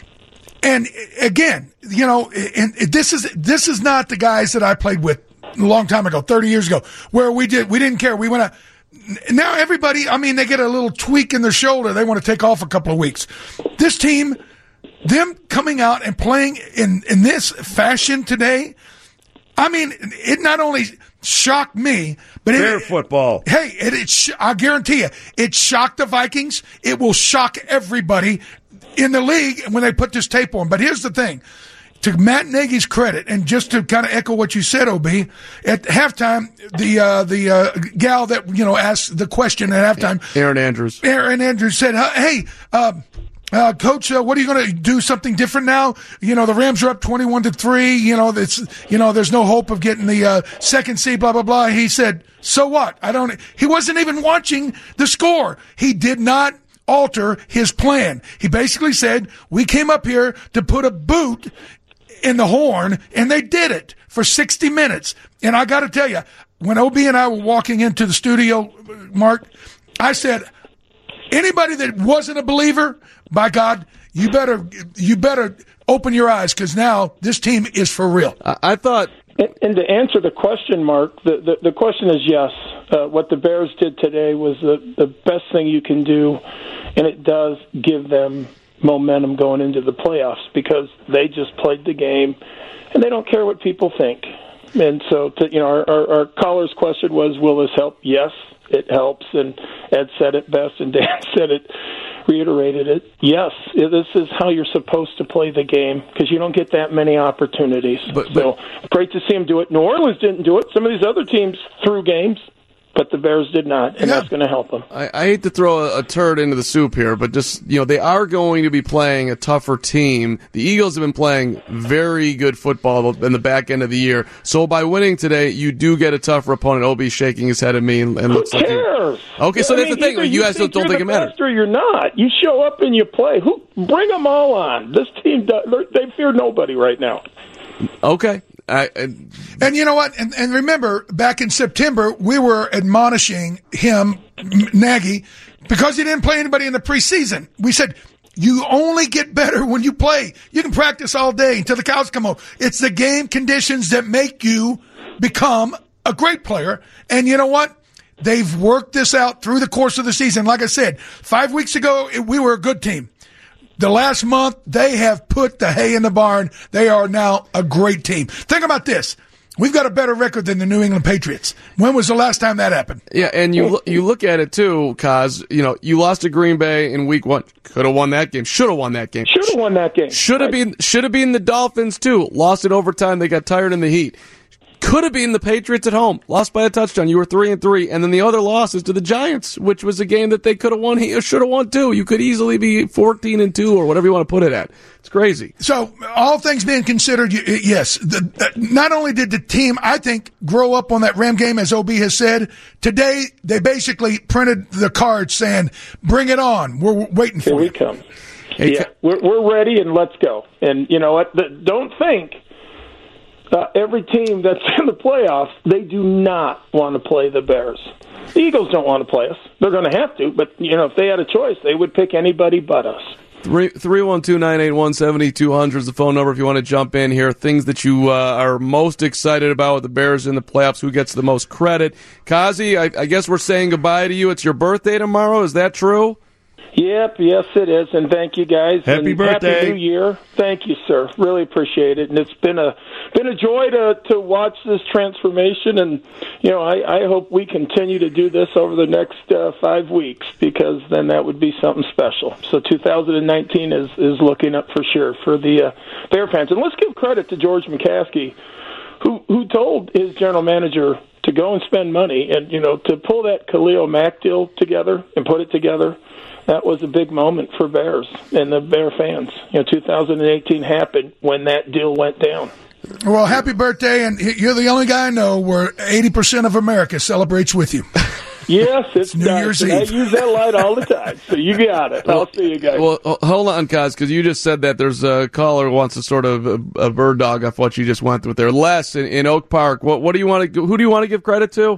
S6: And again, you know, and this is not the guys that I played with a long time ago, 30 years ago, where we didn't care. We went out. Now everybody, I mean, they get a little tweak in their shoulder. They want to take off a couple of weeks. This team, them coming out and playing in this fashion today, I mean, it not only shocked me, but
S2: fair football.
S6: Hey, I guarantee you, it shocked the Vikings. It will shock everybody in the league when they put this tape on. But here's the thing. To Matt Nagy's credit, and just to kind of echo what you said, OB, at halftime, the gal that, you know, asked the question at halftime,
S5: Aaron Andrews
S6: said, "Hey, Coach, what are you going to do? Something different now? You know, the Rams are up 21-3. You know, there's no hope of getting the second seed. Blah blah blah." He said, "So what? He wasn't even watching the score. He did not alter his plan. He basically said, we came up here to put a boot in the horn, and they did it for 60 minutes. And I got to tell you, when OB and I were walking into the studio, Mark, I said, anybody that wasn't a believer, by God, you better open your eyes, because now this team is for real.
S5: I thought.
S7: And to answer the question, Mark, the question is yes. What the Bears did today was the best thing you can do, and it does give them momentum going into the playoffs, because they just played the game, and they don't care what people think. And so, our caller's question was, will this help? Yes, it helps, and Ed said it best, and Dan said it, reiterated it. Yes, this is how you're supposed to play the game, because you don't get that many opportunities. So great to see them do it. New Orleans didn't do it. Some of these other teams threw games, but the Bears did not, and that's going to help them.
S5: I hate to throw a turd into the soup here, but just, they are going to be playing a tougher team. The Eagles have been playing very good football in the back end of the year. So by winning today, you do get a tougher opponent. Obi's shaking his head at me and looks like
S7: Who cares?
S5: Okay, so that's the thing. You guys don't think it matters.
S7: Or you're not. You show up and you play. Bring them all on. This team, they fear nobody right now.
S5: Okay.
S6: And you know what? And remember, back in September, we were admonishing him, Nagy, because he didn't play anybody in the preseason. We said, you only get better when you play. You can practice all day until the cows come home. It's the game conditions that make you become a great player. And you know what? They've worked this out through the course of the season. Like I said, 5 weeks ago, we were a good team. The last month, they have put the hay in the barn. They are now a great team. Think about this. We've got a better record than the New England Patriots. When was the last time that happened?
S5: Yeah, and you look at it too, Kaz. You lost to Green Bay in Week 1. Could have won that game. Should have won that game.
S7: Should have won that game.
S5: Should have been the Dolphins too. Lost in overtime. They got tired in the heat. Could have been the Patriots at home. Lost by a touchdown. You were 3-3, and then the other loss is to the Giants, which was a game that they could have won. Should have won too. You could easily be 14-2 or whatever you want to put it at. It's crazy.
S6: So, all things being considered, yes. Not only did the team, I think, grow up on that Ram game, as OB has said, today they basically printed the card saying, "Bring it on. We're waiting for you."
S7: Here we come. Hey, we're ready, and let's go. And you know what? Don't think. Every team that's in the playoffs, they do not want to play the Bears. The Eagles don't want to play us. They're going to have to, but if they had a choice, they would pick anybody but us.
S5: 312-981-7200 is the phone number if you want to jump in here. Things that you are most excited about with the Bears in the playoffs. Who gets the most credit? Kazi, I guess we're saying goodbye to you. It's your birthday tomorrow. Is that true?
S7: Yep, yes it is, and thank you guys.
S2: Happy birthday.
S7: Happy New Year. Thank you, sir. Really appreciate it. And it's been a joy to watch this transformation, and I hope we continue to do this over the next 5 weeks, because then that would be something special. So 2019 is looking up for sure for the Bear fans. And let's give credit to George McCaskey, who told his general manager to go and spend money, and to pull that Khalil Mack deal together and put it together. That was a big moment for Bears and the Bear fans. 2018 happened when that deal went down.
S6: Well, happy birthday, and you're the only guy I know where 80% of America celebrates with you.
S7: Yes, it's
S6: New Year's Eve.
S7: I use that line all the time, so you got it. I'll see you guys.
S5: Well, hold on, Kaz, because you just said that there's a caller who wants to sort of a bird dog off what you just went through there. Les in Oak Park, what do you want to? Who do you want to give credit to?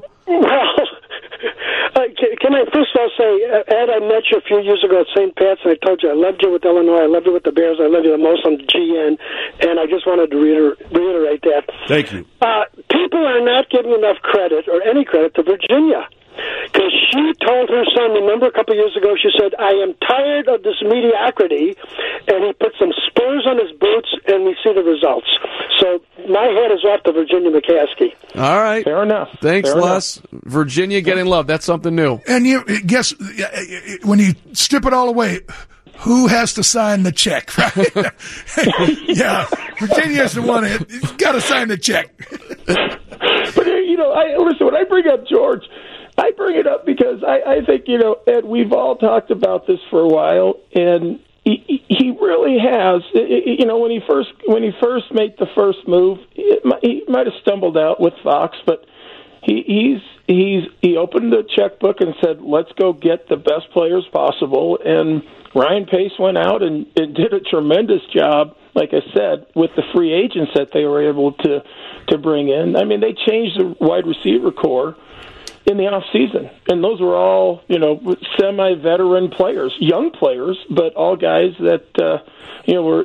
S13: Can I first of all say, Ed, I met you a few years ago at St. Pat's, and I told you I loved you with Illinois, I loved you with the Bears, I loved you the most on the GN, and I just wanted to reiterate that.
S2: Thank you.
S13: People are not giving enough credit, or any credit, to Virginia. Because she told her son, remember a couple of years ago, she said, "I am tired of this mediocrity," and he put some spurs on his boots, and we see the results. So my hat is off to Virginia McCaskey.
S5: All right.
S7: Fair enough.
S5: Thanks, Les. Virginia getting love. That's something new.
S6: And you guess, when you strip it all away, who has to sign the check, right? Yeah, Virginia's the one who's got to sign the check.
S7: But, listen, when I bring up George, I bring it up because I think, Ed, we've all talked about this for a while, and he really has. When he first made the first move, he might have stumbled out with Fox, but he opened the checkbook and said, "Let's go get the best players possible." And Ryan Pace went out and did a tremendous job, like I said, with the free agents that they were able to bring in. I mean, they changed the wide receiver core in the off season, and those were all semi-veteran players, young players, but all guys that they were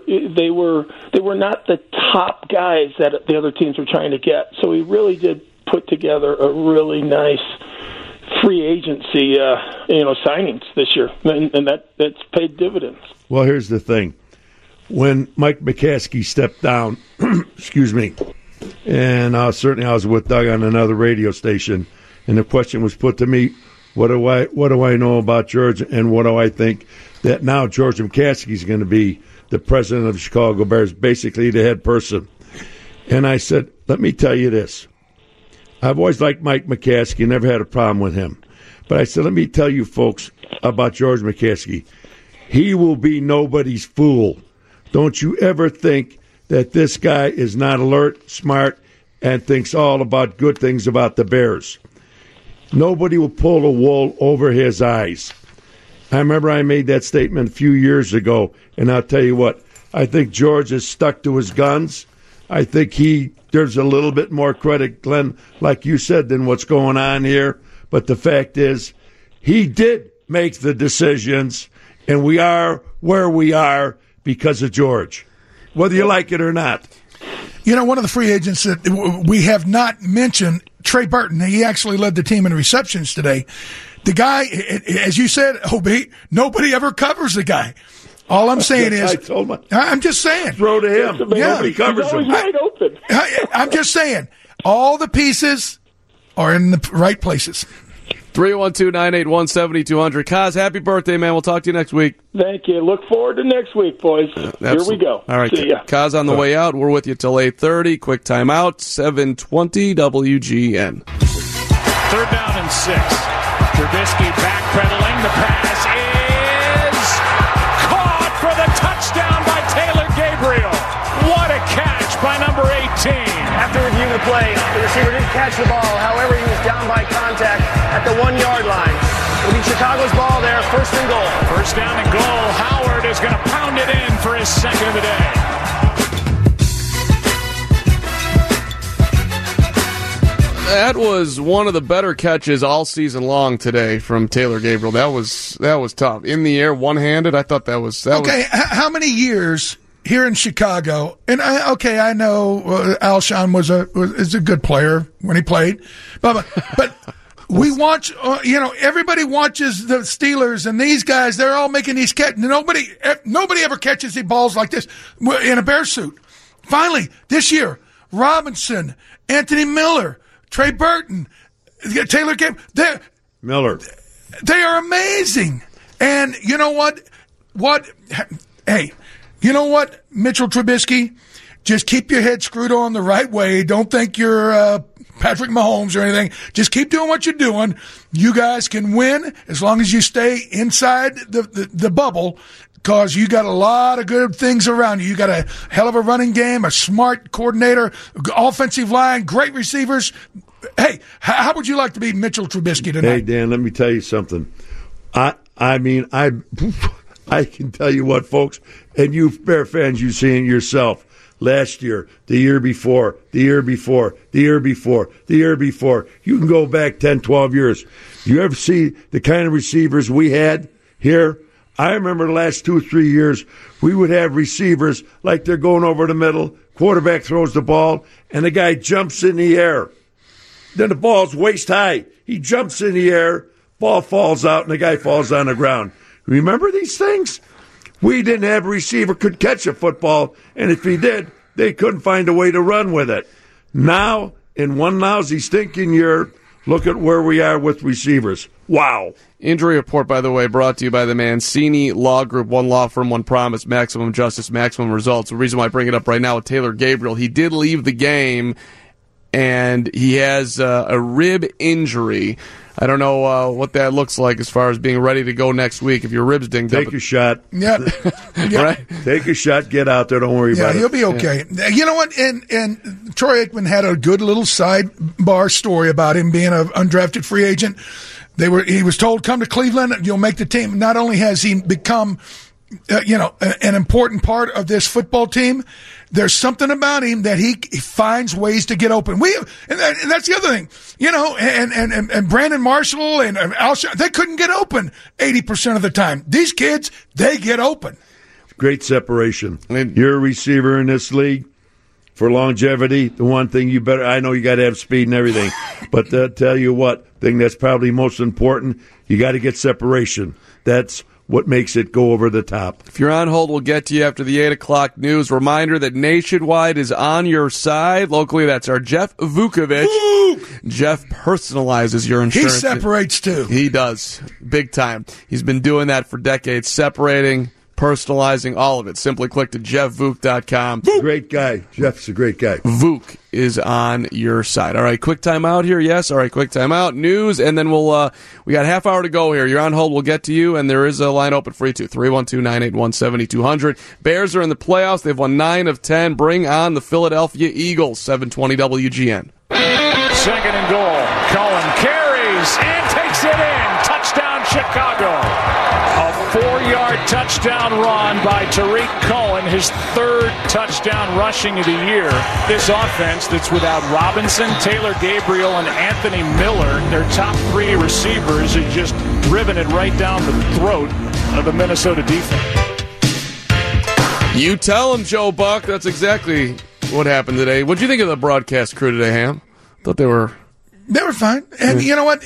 S7: not the top guys that the other teams were trying to get. So he really did put together a really nice free agency signings this year, and that's paid dividends.
S2: Well, here's the thing: when Mike McCaskey stepped down, excuse me, and certainly I was with Doug on another radio station. And the question was put to me, what do I know about George, and what do I think that now George McCaskey is going to be the president of the Chicago Bears, basically the head person. And I said, let me tell you this. I've always liked Mike McCaskey, never had a problem with him. But I said, let me tell you folks about George McCaskey. He will be nobody's fool. Don't you ever think that this guy is not alert, smart, and thinks all about good things about the Bears. Nobody will pull the wool over his eyes. I remember I made that statement a few years ago, and I'll tell you what, I think George is stuck to his guns. I think there's a little bit more credit, Glenn, like you said, than what's going on here. But the fact is, he did make the decisions, and we are where we are because of George, whether you like it or not.
S6: One of the free agents that we have not mentioned, Trey Burton, he actually led the team in receptions today. The guy, as you said, nobody ever covers the guy. All I'm saying is, I'm just saying.
S2: Throw to him.
S6: Yeah.
S2: Nobody covers him.
S7: He's always wide open.
S6: I'm just saying. All the pieces are in the right places.
S5: 312-981-7200. Kaz, happy birthday, man. We'll talk to you next week.
S7: Thank you. Look forward to next week, boys. Here we go.
S5: All right,
S7: See ya.
S5: Kaz on the way out. We're with you till 8:30. Quick timeout, 720 WGN.
S14: 3rd down and 6. Trubisky backpedaling. The pass is caught for the touchdown by Taylor Gabriel. What a catch by number 18.
S15: After reviewing the play, the receiver didn't catch the ball. However, he was down by contact at the 1-yard line. It'll be Chicago's ball there, 1st and goal.
S14: 1st down and goal. Howard is going to pound it in for his 2nd of the day.
S5: That was one of the better catches all season long today from Taylor Gabriel. That was tough. In the air, one-handed. I thought that was
S6: okay. How many years here in Chicago? And I know Alshon is a good player when he played, but we watch. Everybody watches the Steelers and these guys. They're all making these catches. Nobody ever catches the balls like this in a bear suit. Finally, this year, Robinson, Anthony Miller, Trey Burton, Taylor Gabriel,
S2: Miller.
S6: They are amazing. And you know what? Hey, you know what, Mitchell Trubisky? Just keep your head screwed on the right way. Don't think you're Patrick Mahomes or anything. Just keep doing what you're doing. You guys can win as long as you stay inside the bubble, because you got a lot of good things around you. You got a hell of a running game, a smart coordinator, offensive line, great receivers. Hey, how would you like to be Mitchell Trubisky tonight?
S2: Hey, Dan, let me tell you something. I can tell you what, folks, and you Bear fans, you see it yourself. Last year, the year before, the year before, the year before, the year before. You can go back 10, 12 years. You ever see the kind of receivers we had here? I remember the last 2 or 3 years, we would have receivers like they're going over the middle, quarterback throws the ball, and the guy jumps in the air. Then the ball's waist high. He jumps in the air, ball falls out, and the guy falls on the ground. Remember these things? We didn't have a receiver could catch a football, and if he did, they couldn't find a way to run with it. Now, in one lousy stinking year, look at where we are with receivers. Wow.
S5: Injury report, by the way, brought to you by the Mancini Law Group. One law firm, one promise, maximum justice, maximum results. The reason why I bring it up right now with Taylor Gabriel, he did leave the game, and he has a rib injury. I don't know what that looks like as far as being ready to go next week if your rib's dinged up.
S2: Take a shot.
S6: Yeah.
S5: Right?
S2: Take a shot, get out there, don't worry about it.
S6: Yeah, he'll be okay. Yeah. You know what? And Troy Aikman had a good little sidebar story about him being an undrafted free agent. He was told, come to Cleveland, you'll make the team. Not only has he become, an important part of this football team, there's something about him that he finds ways to get open. And that's the other thing, and Brandon Marshall and Alshon, they couldn't get open 80% of the time. These kids, they get open.
S2: Great separation. You're a receiver in this league. For longevity, the one thing I know you got to have speed and everything, but tell you what, thing that's probably most important, you got to get separation. That's what makes it go over the top.
S5: If you're on hold, we'll get to you after the 8 o'clock news. Reminder that Nationwide is on your side. Locally, that's our Jeff Vukovich. Jeff personalizes your insurance.
S6: He separates, too.
S5: He does. Big time. He's been doing that for decades, separating, personalizing, all of it. Simply click to jeffvuk.com.
S2: Great guy. Jeff's a great guy.
S5: Vuk is on your side. All right, quick time out here. Yes, all right, quick time out. News, and then we got half hour to go here. You're on hold. We'll get to you, and there is a line open for you, too. 312-981-7200. Bears are in the playoffs. They've won 9 of 10. Bring on the Philadelphia Eagles. 720 WGN.
S14: 2nd and goal. Cohen carries and takes it in. Touchdown, Chicago. A 4-yard touchdown run by Tariq Cohen, his 3rd touchdown rushing of the year. This offense that's without Robinson, Taylor Gabriel, and Anthony Miller, their top 3 receivers, have just driven it right down the throat of the Minnesota defense.
S5: You tell him, Joe Buck. That's exactly what happened today. What do you think of the broadcast crew today, Ham? Thought they were
S6: fine. And you know what?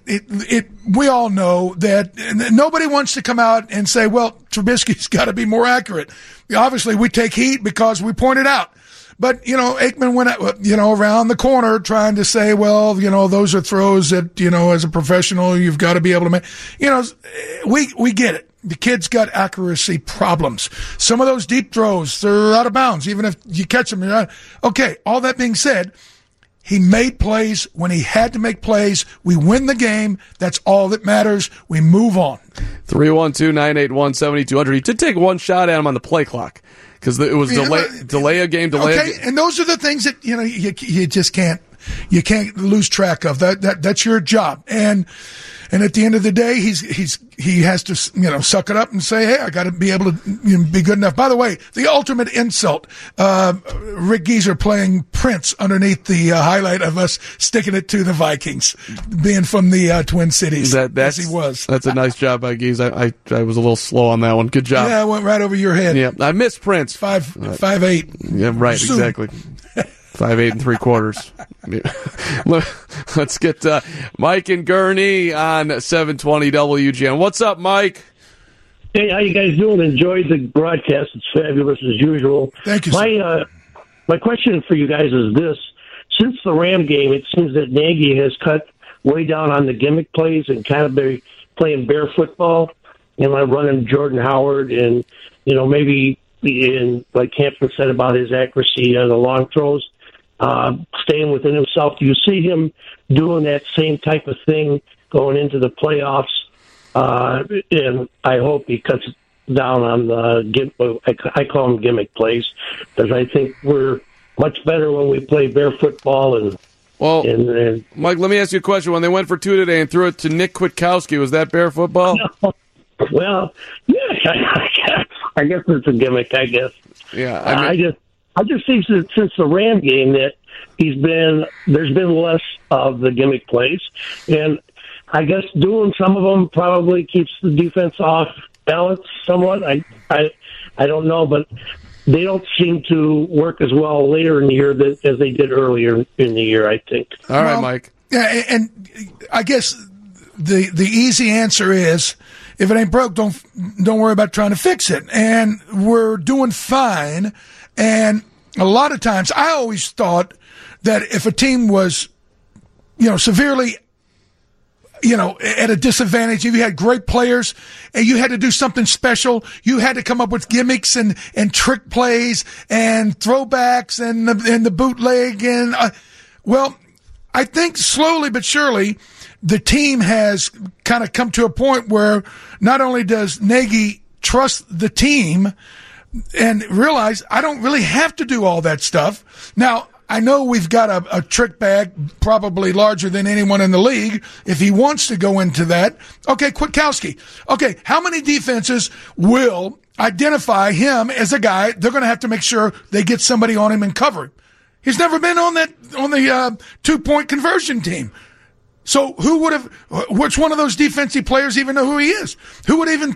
S6: We all know that nobody wants to come out and say, well, Trubisky's got to be more accurate. Obviously, we take heat because we point it out. But, Aikman went, around the corner trying to say, well, those are throws that, as a professional, you've got to be able to make. We get it. The kid's got accuracy problems. Some of those deep throws, they're out of bounds, even if you catch them. Okay, all that being said, he made plays when he had to make plays. We win the game. That's all that matters. We move on.
S5: 312-981-7200. He did take one shot at him on the play clock because it was delay a game.
S6: Okay, and those are the things that you just can't lose track of. That's your job. And at the end of the day, he has to suck it up and say, hey, I got to be able to be good enough. By the way, the ultimate insult, Rick Gieser playing Prince underneath the highlight of us sticking it to the Vikings, being from the Twin Cities, as he was.
S5: That's a nice job by Gies. I was a little slow on that one. Good job.
S6: Yeah, I went right over your head.
S5: Yeah, I miss Prince.
S6: 5'8".
S5: Yeah, right, soon. Exactly. 5'8 3/4. Let's get Mike and Gurney on 720 WGN. What's up, Mike?
S16: Hey, how you guys doing? Enjoyed the broadcast. It's fabulous as usual.
S6: Thank you.
S16: My question for you guys is this: since the Ram game, it seems that Nagy has cut way down on the gimmick plays and kind of been playing bare football, running Jordan Howard and maybe like Hampton said about his accuracy on the long throws. Staying within himself. Do you see him doing that same type of thing going into the playoffs? And I hope he cuts down on the I call them gimmick plays, because I think we're much better when we play bare football. And
S5: Mike, let me ask you a question. When they went for two today and threw it to Nick Kwiatkowski, was that bare football?
S16: Well, yeah, I guess it's a gimmick. I guess.
S5: Yeah,
S16: I just see since the Ram game that there's been less of the gimmick plays, and I guess doing some of them probably keeps the defense off balance somewhat. I don't know, but they don't seem to work as well later in the year as they did earlier in the year, I think.
S5: All right, Mike.
S6: Yeah, and I guess the easy answer is, if it ain't broke, don't worry about trying to fix it. And we're doing fine. And a lot of times, I always thought that if a team was, severely, at a disadvantage, if you had great players and you had to do something special, you had to come up with gimmicks and trick plays and throwbacks and the bootleg. And, I think slowly but surely, the team has kind of come to a point where not only does Nagy trust the team and realize I don't really have to do all that stuff. Now, I know we've got a trick bag probably larger than anyone in the league. If he wants to go into that, okay, Kwiatkowski. Okay, how many defenses will identify him as a guy they're going to have to make sure they get somebody on him and cover him? He's never been on the 2-point conversion team. So which one of those defensive players even know who he is? Who would have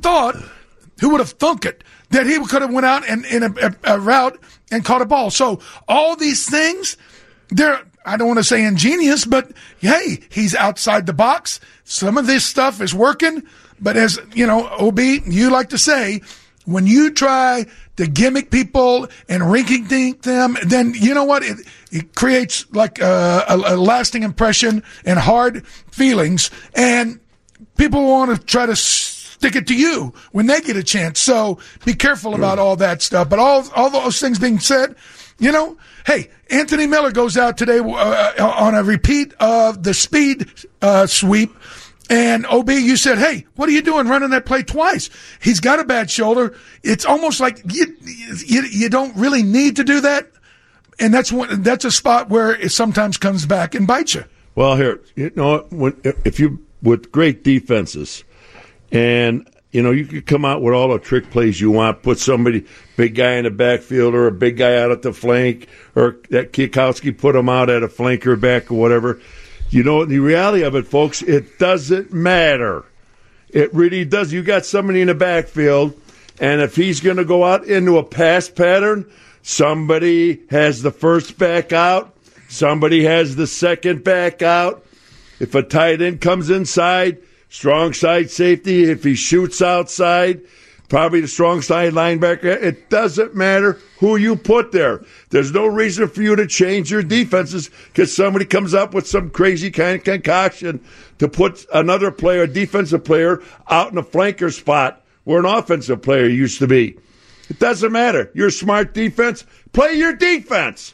S6: thunk it that he could have went out and in a route and caught a ball? So all these things, I don't want to say ingenious, but hey, he's outside the box. Some of this stuff is working, but as OB, you like to say, when you try to gimmick people and rinky-dink them, then you know what? It creates like a lasting impression and hard feelings, and people want to try to stick it to you when they get a chance. So be careful about all that stuff. But all those things being said, hey, Anthony Miller goes out today on a repeat of the speed sweep. And OB, you said, hey, what are you doing running that play twice? He's got a bad shoulder. It's almost like you don't really need to do that. And that's a spot where it sometimes comes back and bites you.
S2: Well, here, if you with great defenses, and you could come out with all the trick plays you want, put somebody, big guy in the backfield or a big guy out at the flank, or that Kwiatkowski put him out at a flanker back or whatever. The reality of it, folks, it doesn't matter. It really does. You got somebody in the backfield, and if he's going to go out into a pass pattern, somebody has the first back out, somebody has the second back out. If a tight end comes inside, strong side safety. If he shoots outside, probably the strong side linebacker. It doesn't matter who you put there. There's no reason for you to change your defenses because somebody comes up with some crazy kind of concoction to put another player, a defensive player, out in a flanker spot where an offensive player used to be. It doesn't matter. You're a smart defense. Play your defense.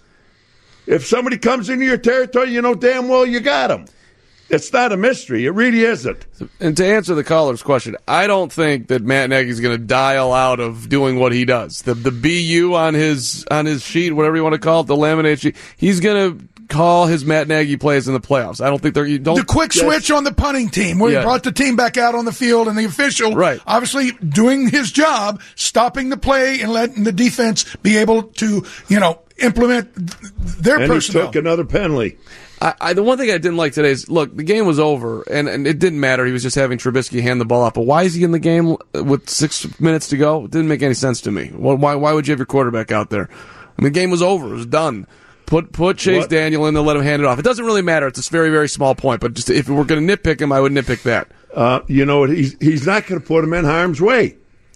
S2: If somebody comes into your territory, you know damn well you got them. It's not a mystery. It really isn't.
S5: And to answer the caller's question, I don't think that Matt Nagy's going to dial out of doing what he does. The BU on his sheet, whatever you want to call it, the laminate sheet, he's going to call his Matt Nagy plays in the playoffs. I don't think they're...
S6: The quick switch on the punting team where he brought the team back out on the field and the official obviously doing his job, stopping the play and letting the defense be able to, implement their personnel.
S2: And he took another penalty.
S5: The one thing I didn't like today is, look, the game was over, and it didn't matter. He was just having Trubisky hand the ball off. But why is he in the game with 6 minutes to go? It didn't make any sense to me. Why would you have your quarterback out there? I mean, the game was over. It was done. Put Chase Daniel in and let him hand it off. It doesn't really matter. It's a very, very small point. But just if we're going to nitpick him, I would nitpick that.
S2: You know what? He's not going to put him in harm's way.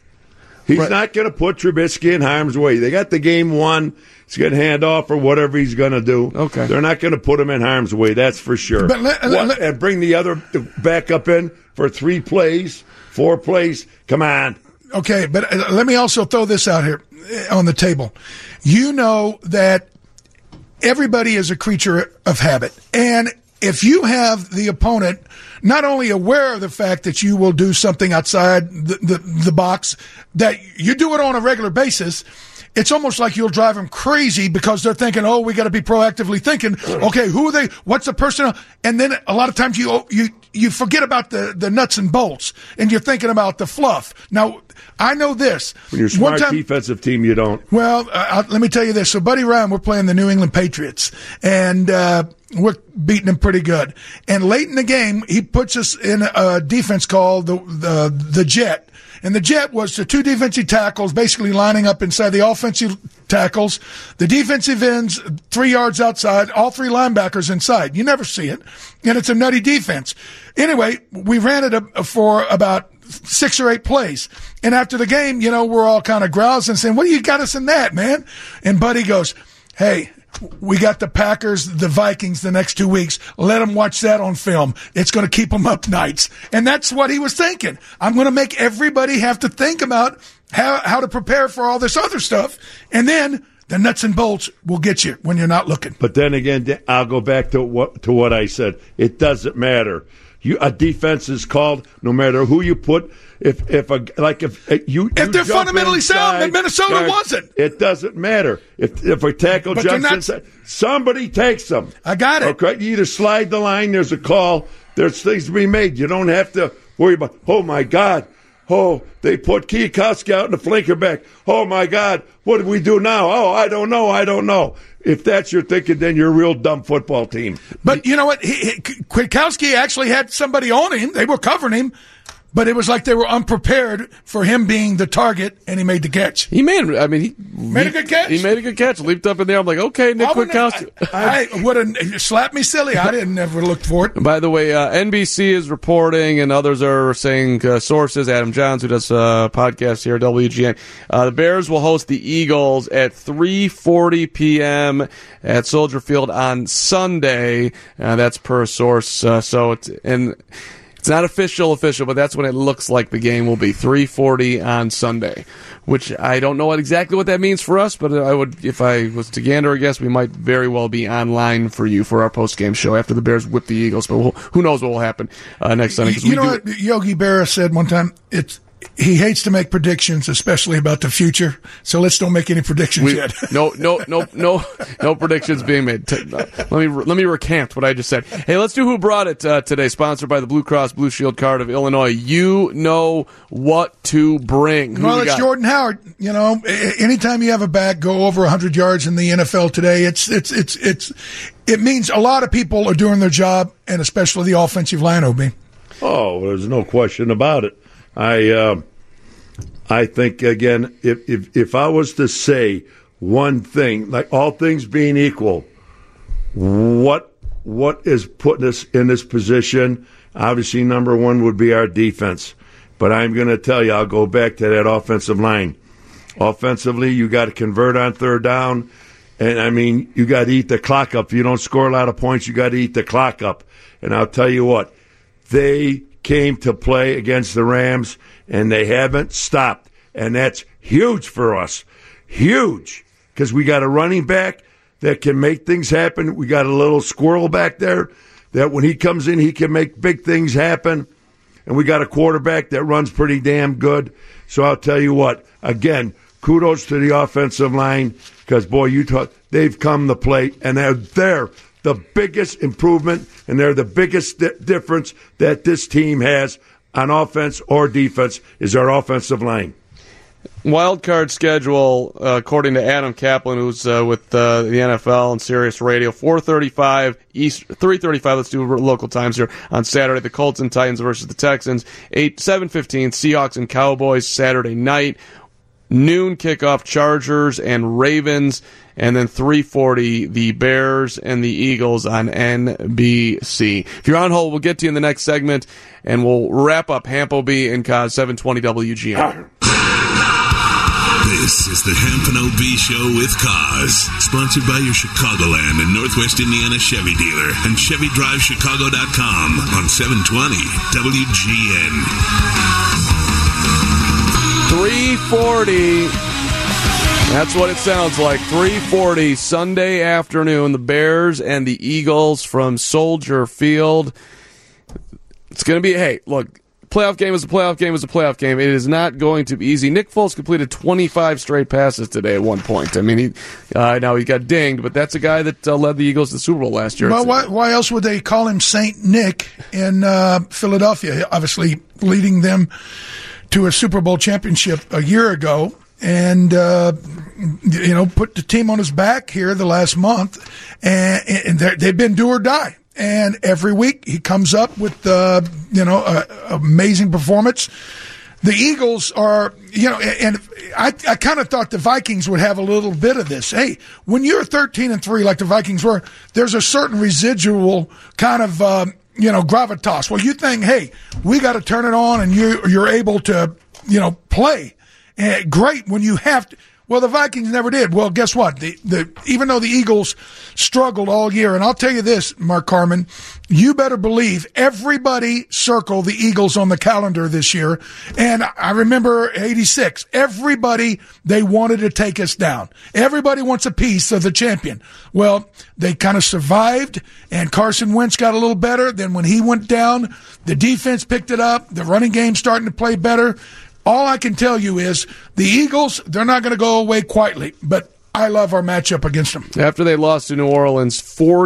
S2: He's not going to put Trubisky in harm's way. They got the game won. He's going to hand off or whatever he's going to do.
S5: Okay.
S2: They're not going to put him in harm's way, that's for sure. And bring the other backup in for 3 plays, 4 plays. Come on.
S6: Okay, but let me also throw this out here on the table. You know that everybody is a creature of habit. And if you have the opponent not only aware of the fact that you will do something outside the box, that you do it on a regular basis, it's almost like you'll drive them crazy because they're thinking, oh, we got to be proactively thinking, okay, who are they? What's the personnel? And then a lot of times you forget about the nuts and bolts and you're thinking about the fluff. Now, I know this.
S2: When you're a smart defensive team, you don't.
S6: Well, let me tell you this. So, Buddy Ryan, we're playing the New England Patriots, and we're beating them pretty good. And late in the game, he puts us in a defense called the Jet. And the Jet was the 2 defensive tackles basically lining up inside the offensive tackles, the defensive ends 3 yards outside, all 3 linebackers inside. You never see it. And it's a nutty defense. Anyway, we ran it for about 6 or 8 plays. And after the game, we're all kind of grousing and saying, what do you got us in that, man? And Buddy goes, hey, we got the Packers, the Vikings the next 2 weeks. Let them watch that on film. It's going to keep them up nights. And that's what he was thinking. I'm going to make everybody have to think about how to prepare for all this other stuff. And then the nuts and bolts will get you when you're not looking.
S2: But then again, I'll go back to what I said. It doesn't matter. A defense is called no matter who you put. If they're
S6: fundamentally sound, then Minnesota wasn't.
S2: It doesn't matter. If a tackle jumps inside, somebody takes them.
S6: I got it.
S2: Okay, you either slide the line. There's a call. There's things to be made. You don't have to worry about. Oh my God. Oh, they put Kwiatkowski out in the flanker back. Oh my God. What do we do now? Oh, I don't know. If that's your thinking, then you're a real dumb football team.
S6: But you know what? Kwiatkowski actually had somebody on him. They were covering him. But it was like they were unprepared for him being the target, and he made the catch.
S5: He made a good catch. He made a good catch. Leaped up in there. I'm like, okay, Nick Kwiatkowski.
S6: I would have slapped me silly. I didn't ever look for it.
S5: By the way, NBC is reporting, and others are saying sources. Adam Johns, who does a podcast here at WGN, the Bears will host the Eagles at 3:40 p.m. at Soldier Field on Sunday. That's per source. It's not official, but that's when it looks like the game will be 3:40 on Sunday, which I don't know exactly what that means for us, but if I was to gander a guess, we might very well be online for you for our post-game show after the Bears whip the Eagles, but who knows what will happen next Sunday.
S6: You know what Yogi Berra said one time? He hates to make predictions, especially about the future. So let's don't make any predictions yet.
S5: No predictions being made. Let me recant what I just said. Hey, let's do Who Brought It today. Sponsored by the Blue Cross Blue Shield Card of Illinois. You know what to bring.
S6: Well, it's Jordan Howard. Anytime you have a back go over 100 yards in the NFL today, it means a lot of people are doing their job, and especially the offensive line, OB.
S2: Oh, there's no question about it. I think, again, if I was to say one thing, like all things being equal, what is putting us in this position? Obviously, number one would be our defense. But I'm going to tell you, I'll go back to that offensive line. Offensively, you got to convert on third down. And, I mean, you got to eat the clock up. If you don't score a lot of points, you got to eat the clock up. And I'll tell you what, they came to play against the Rams, and they haven't stopped. And that's huge for us. Huge. Because we got a running back that can make things happen. We got a little squirrel back there that when he comes in, he can make big things happen. And we got a quarterback that runs pretty damn good. So I'll tell you what, again, kudos to the offensive line because, boy, they've come to play, and they're the biggest improvement, and they're the biggest difference that this team has on offense or defense is our offensive line.
S5: Wild card schedule, according to Adam Kaplan, who's with the NFL and Sirius Radio, 4:35 East, 3:35. Let's do local times here on Saturday. The Colts and Titans versus the Texans. 7:15 Seahawks and Cowboys Saturday night. Noon kickoff Chargers and Ravens, and then 3:40 the Bears and the Eagles on NBC. If you're on hold, we'll get to you in the next segment, and we'll wrap up Hampo B and Kaz 720 WGN.
S3: This is the Hampton OB Show with Kaz, sponsored by your Chicagoland and Northwest Indiana Chevy dealer and ChevyDriveChicago.com on 720 WGN.
S5: 3:40. That's what it sounds like. 3:40 Sunday afternoon. The Bears and the Eagles from Soldier Field. It's going to be, hey, look, playoff game is a playoff game is a playoff game. It is not going to be easy. Nick Foles completed 25 straight passes today at one point. I mean, now he got dinged, but that's a guy that led the Eagles to the Super Bowl last year.
S6: Well, why else would they call him Saint Nick in Philadelphia? Obviously leading them to a Super Bowl championship a year ago. And, put the team on his back here the last month. And they've been do or die. And every week he comes up with, amazing performance. The Eagles are, and I kind of thought the Vikings would have a little bit of this. Hey, when you're 13-3 like the Vikings were, there's a certain residual kind of, gravitas. Well, you think, hey, we got to turn it on and you're able to, play. Great when you have to. Well, the Vikings never did. Well, guess what? Even though the Eagles struggled all year, and I'll tell you this, Mark Carman, you better believe everybody circled the Eagles on the calendar this year. And I remember 86. Everybody, they wanted to take us down. Everybody wants a piece of the champion. Well, they kind of survived, and Carson Wentz got a little better. Then when he went down, the defense picked it up. The running game starting to play better. All I can tell you is the Eagles, they're not going to go away quietly, but I love our matchup against them.
S5: After they lost to New Orleans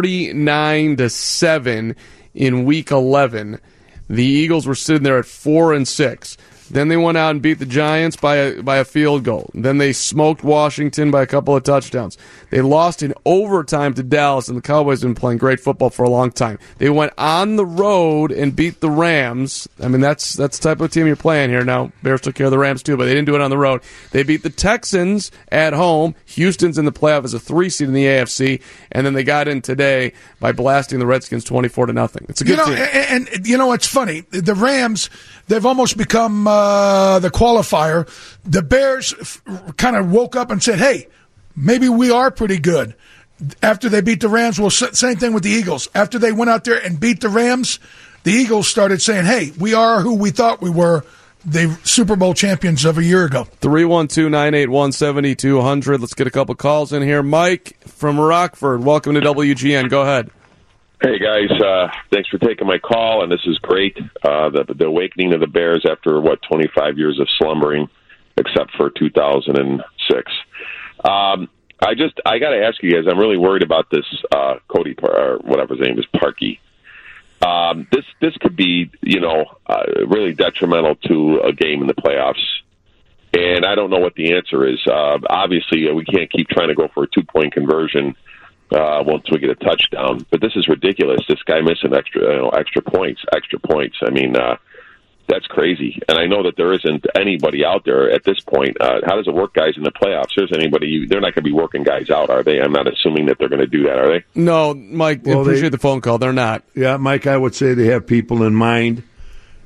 S5: 49-7 in Week 11, the Eagles were sitting there at 4-6. Then they went out and beat the Giants by a field goal. Then they smoked Washington by a couple of touchdowns. They lost in overtime to Dallas, and the Cowboys have been playing great football for a long time. They went on the road and beat the Rams. I mean, that's the type of team you're playing here. Now, Bears took care of the Rams too, but they didn't do it on the road. They beat the Texans at home. Houston's in the playoff as a 3 seed in the AFC, and then they got in today by blasting the Redskins 24-0. It's a good team.
S6: And it's funny. The Rams, they've almost become the qualifier. The Bears kind of woke up and said, hey, maybe we are pretty good. After they beat the Rams, well, same thing with the Eagles. After they went out there and beat the Rams, the Eagles started saying, hey, we are who we thought we were, the Super Bowl champions of a year ago.
S5: 312-981-7200. Let's get a couple calls in here. Mike from Rockford, welcome to WGN. Go ahead.
S17: Hey, guys. Thanks for taking my call, and this is great. The awakening of the Bears after, 25 years of slumbering, except for 2006. I got to ask you guys, I'm really worried about this Cody, or whatever his name is, Parkey. This could be, really detrimental to a game in the playoffs. And I don't know what the answer is. Obviously, we can't keep trying to go for a 2-point conversion once we get a touchdown. But this is ridiculous. This guy missing extra points. I mean, that's crazy. And I know that there isn't anybody out there at this point. How does it work, guys, in the playoffs? There's anybody? They're not going to be working guys out, are they? I'm not assuming that they're going to do that, are they?
S5: No, Mike, appreciate the phone call. They're not.
S2: Yeah, Mike, I would say they have people in mind.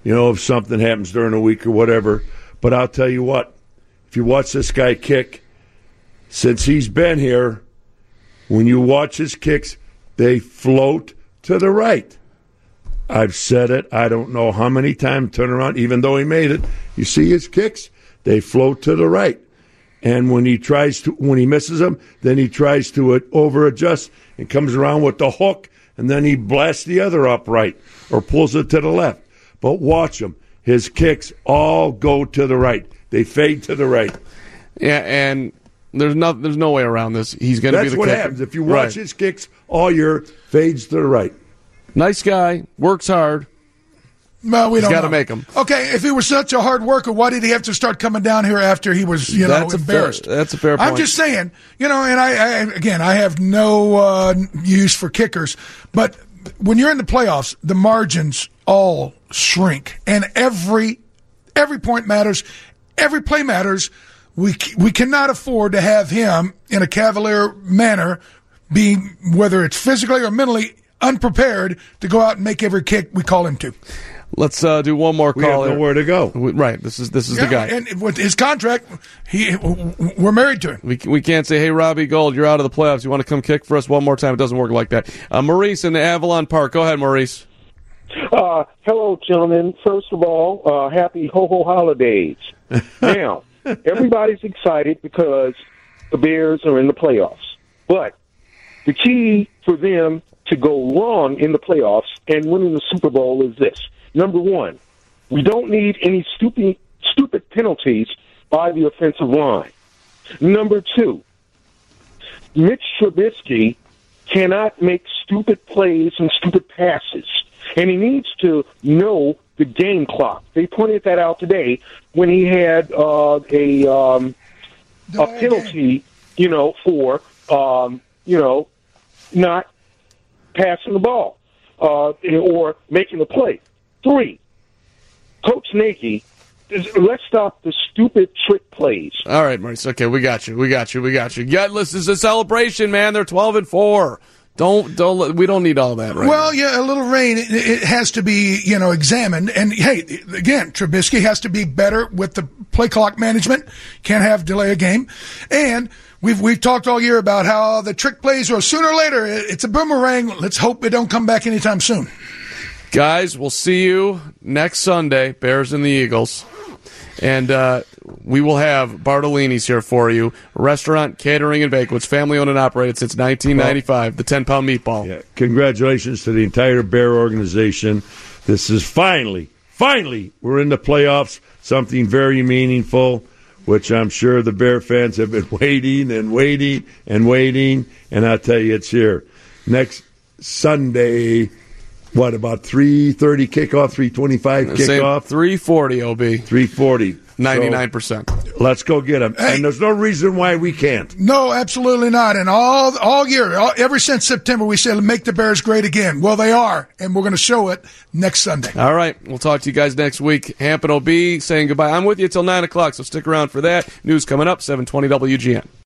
S2: if something happens during the week or whatever. But I'll tell you what, if you watch this guy kick, since he's been here, when you watch his kicks, they float to the right. I've said it, I don't know how many times, turn around, even though he made it, you see his kicks, they float to the right. And when he misses them, then he tries to over-adjust and comes around with the hook, and then he blasts the other upright or pulls it to the left. But watch him. His kicks all go to the right. They fade to the right.
S5: Yeah, and there's no way around this. He's going to be the kicker.
S2: That's what happens. If you watch his kicks all year, fades to the right.
S5: Nice guy, works hard.
S6: Well, we don't know.
S5: He's got to make them.
S6: Okay, if he was such a hard worker, why did he have to start coming down here after he was, embarrassed?
S5: That's a fair point.
S6: I'm just saying, and I have no use for kickers, but when you're in the playoffs, the margins all shrink, and every point matters, every play matters. We cannot afford to have him in a cavalier manner be, whether it's physically or mentally, unprepared to go out and make every kick we call him to.
S5: Let's do one more call.
S2: We have nowhere to go.
S5: Right, this is the guy.
S6: And with his contract, we're married to him.
S5: We can't say, hey, Robbie Gould, you're out of the playoffs. You want to come kick for us one more time? It doesn't work like that. Maurice in the Avalon Park. Go ahead, Maurice.
S18: Hello, gentlemen. First of all, happy ho-ho holidays. Now, everybody's excited because the Bears are in the playoffs. But the key for them to go wrong in the playoffs and winning the Super Bowl is this. Number one, we don't need any stupid penalties by the offensive line. Number two, Mitch Trubisky cannot make stupid plays and stupid passes, and he needs to know the game clock. They pointed that out today when he had a penalty, for not passing the ball or making the play. 3, Coach Nagy, let's stop the stupid trick plays.
S5: All right, Maurice. Okay, we got you. Yeah, this is a celebration, man. They're 12-4. Don't. We don't need all that. Right
S6: well, yeah, a little rain. It has to be, examined. And hey, again, Trubisky has to be better with the play clock management. Can't have delay a game. And we've talked all year about how the trick plays are sooner or later. It's a boomerang. Let's hope it don't come back anytime soon.
S5: Guys, we'll see you next Sunday, Bears and the Eagles. And we will have Bartolini's here for you. Restaurant, catering, and banquets, family-owned and operated since 1995. The 10-pound meatball.
S2: Yeah, congratulations to the entire Bear organization. This is finally, we're in the playoffs, something very meaningful, which I'm sure the Bear fans have been waiting, and I'll tell you, it's here. Next Sunday, what, about 3:30 kickoff, 3:25 kickoff?
S5: 3:40, OB.
S2: 3:40.
S5: 99%.
S2: So, let's go get them. Hey, and there's no reason why we can't.
S6: No, absolutely not. And all year, ever since September, we said, make the Bears great again. Well, they are, and we're going to show it next Sunday.
S5: All right. We'll talk to you guys next week. Hamp and OB saying goodbye. I'm with you till 9 o'clock, so stick around for that. News coming up, 720 WGN.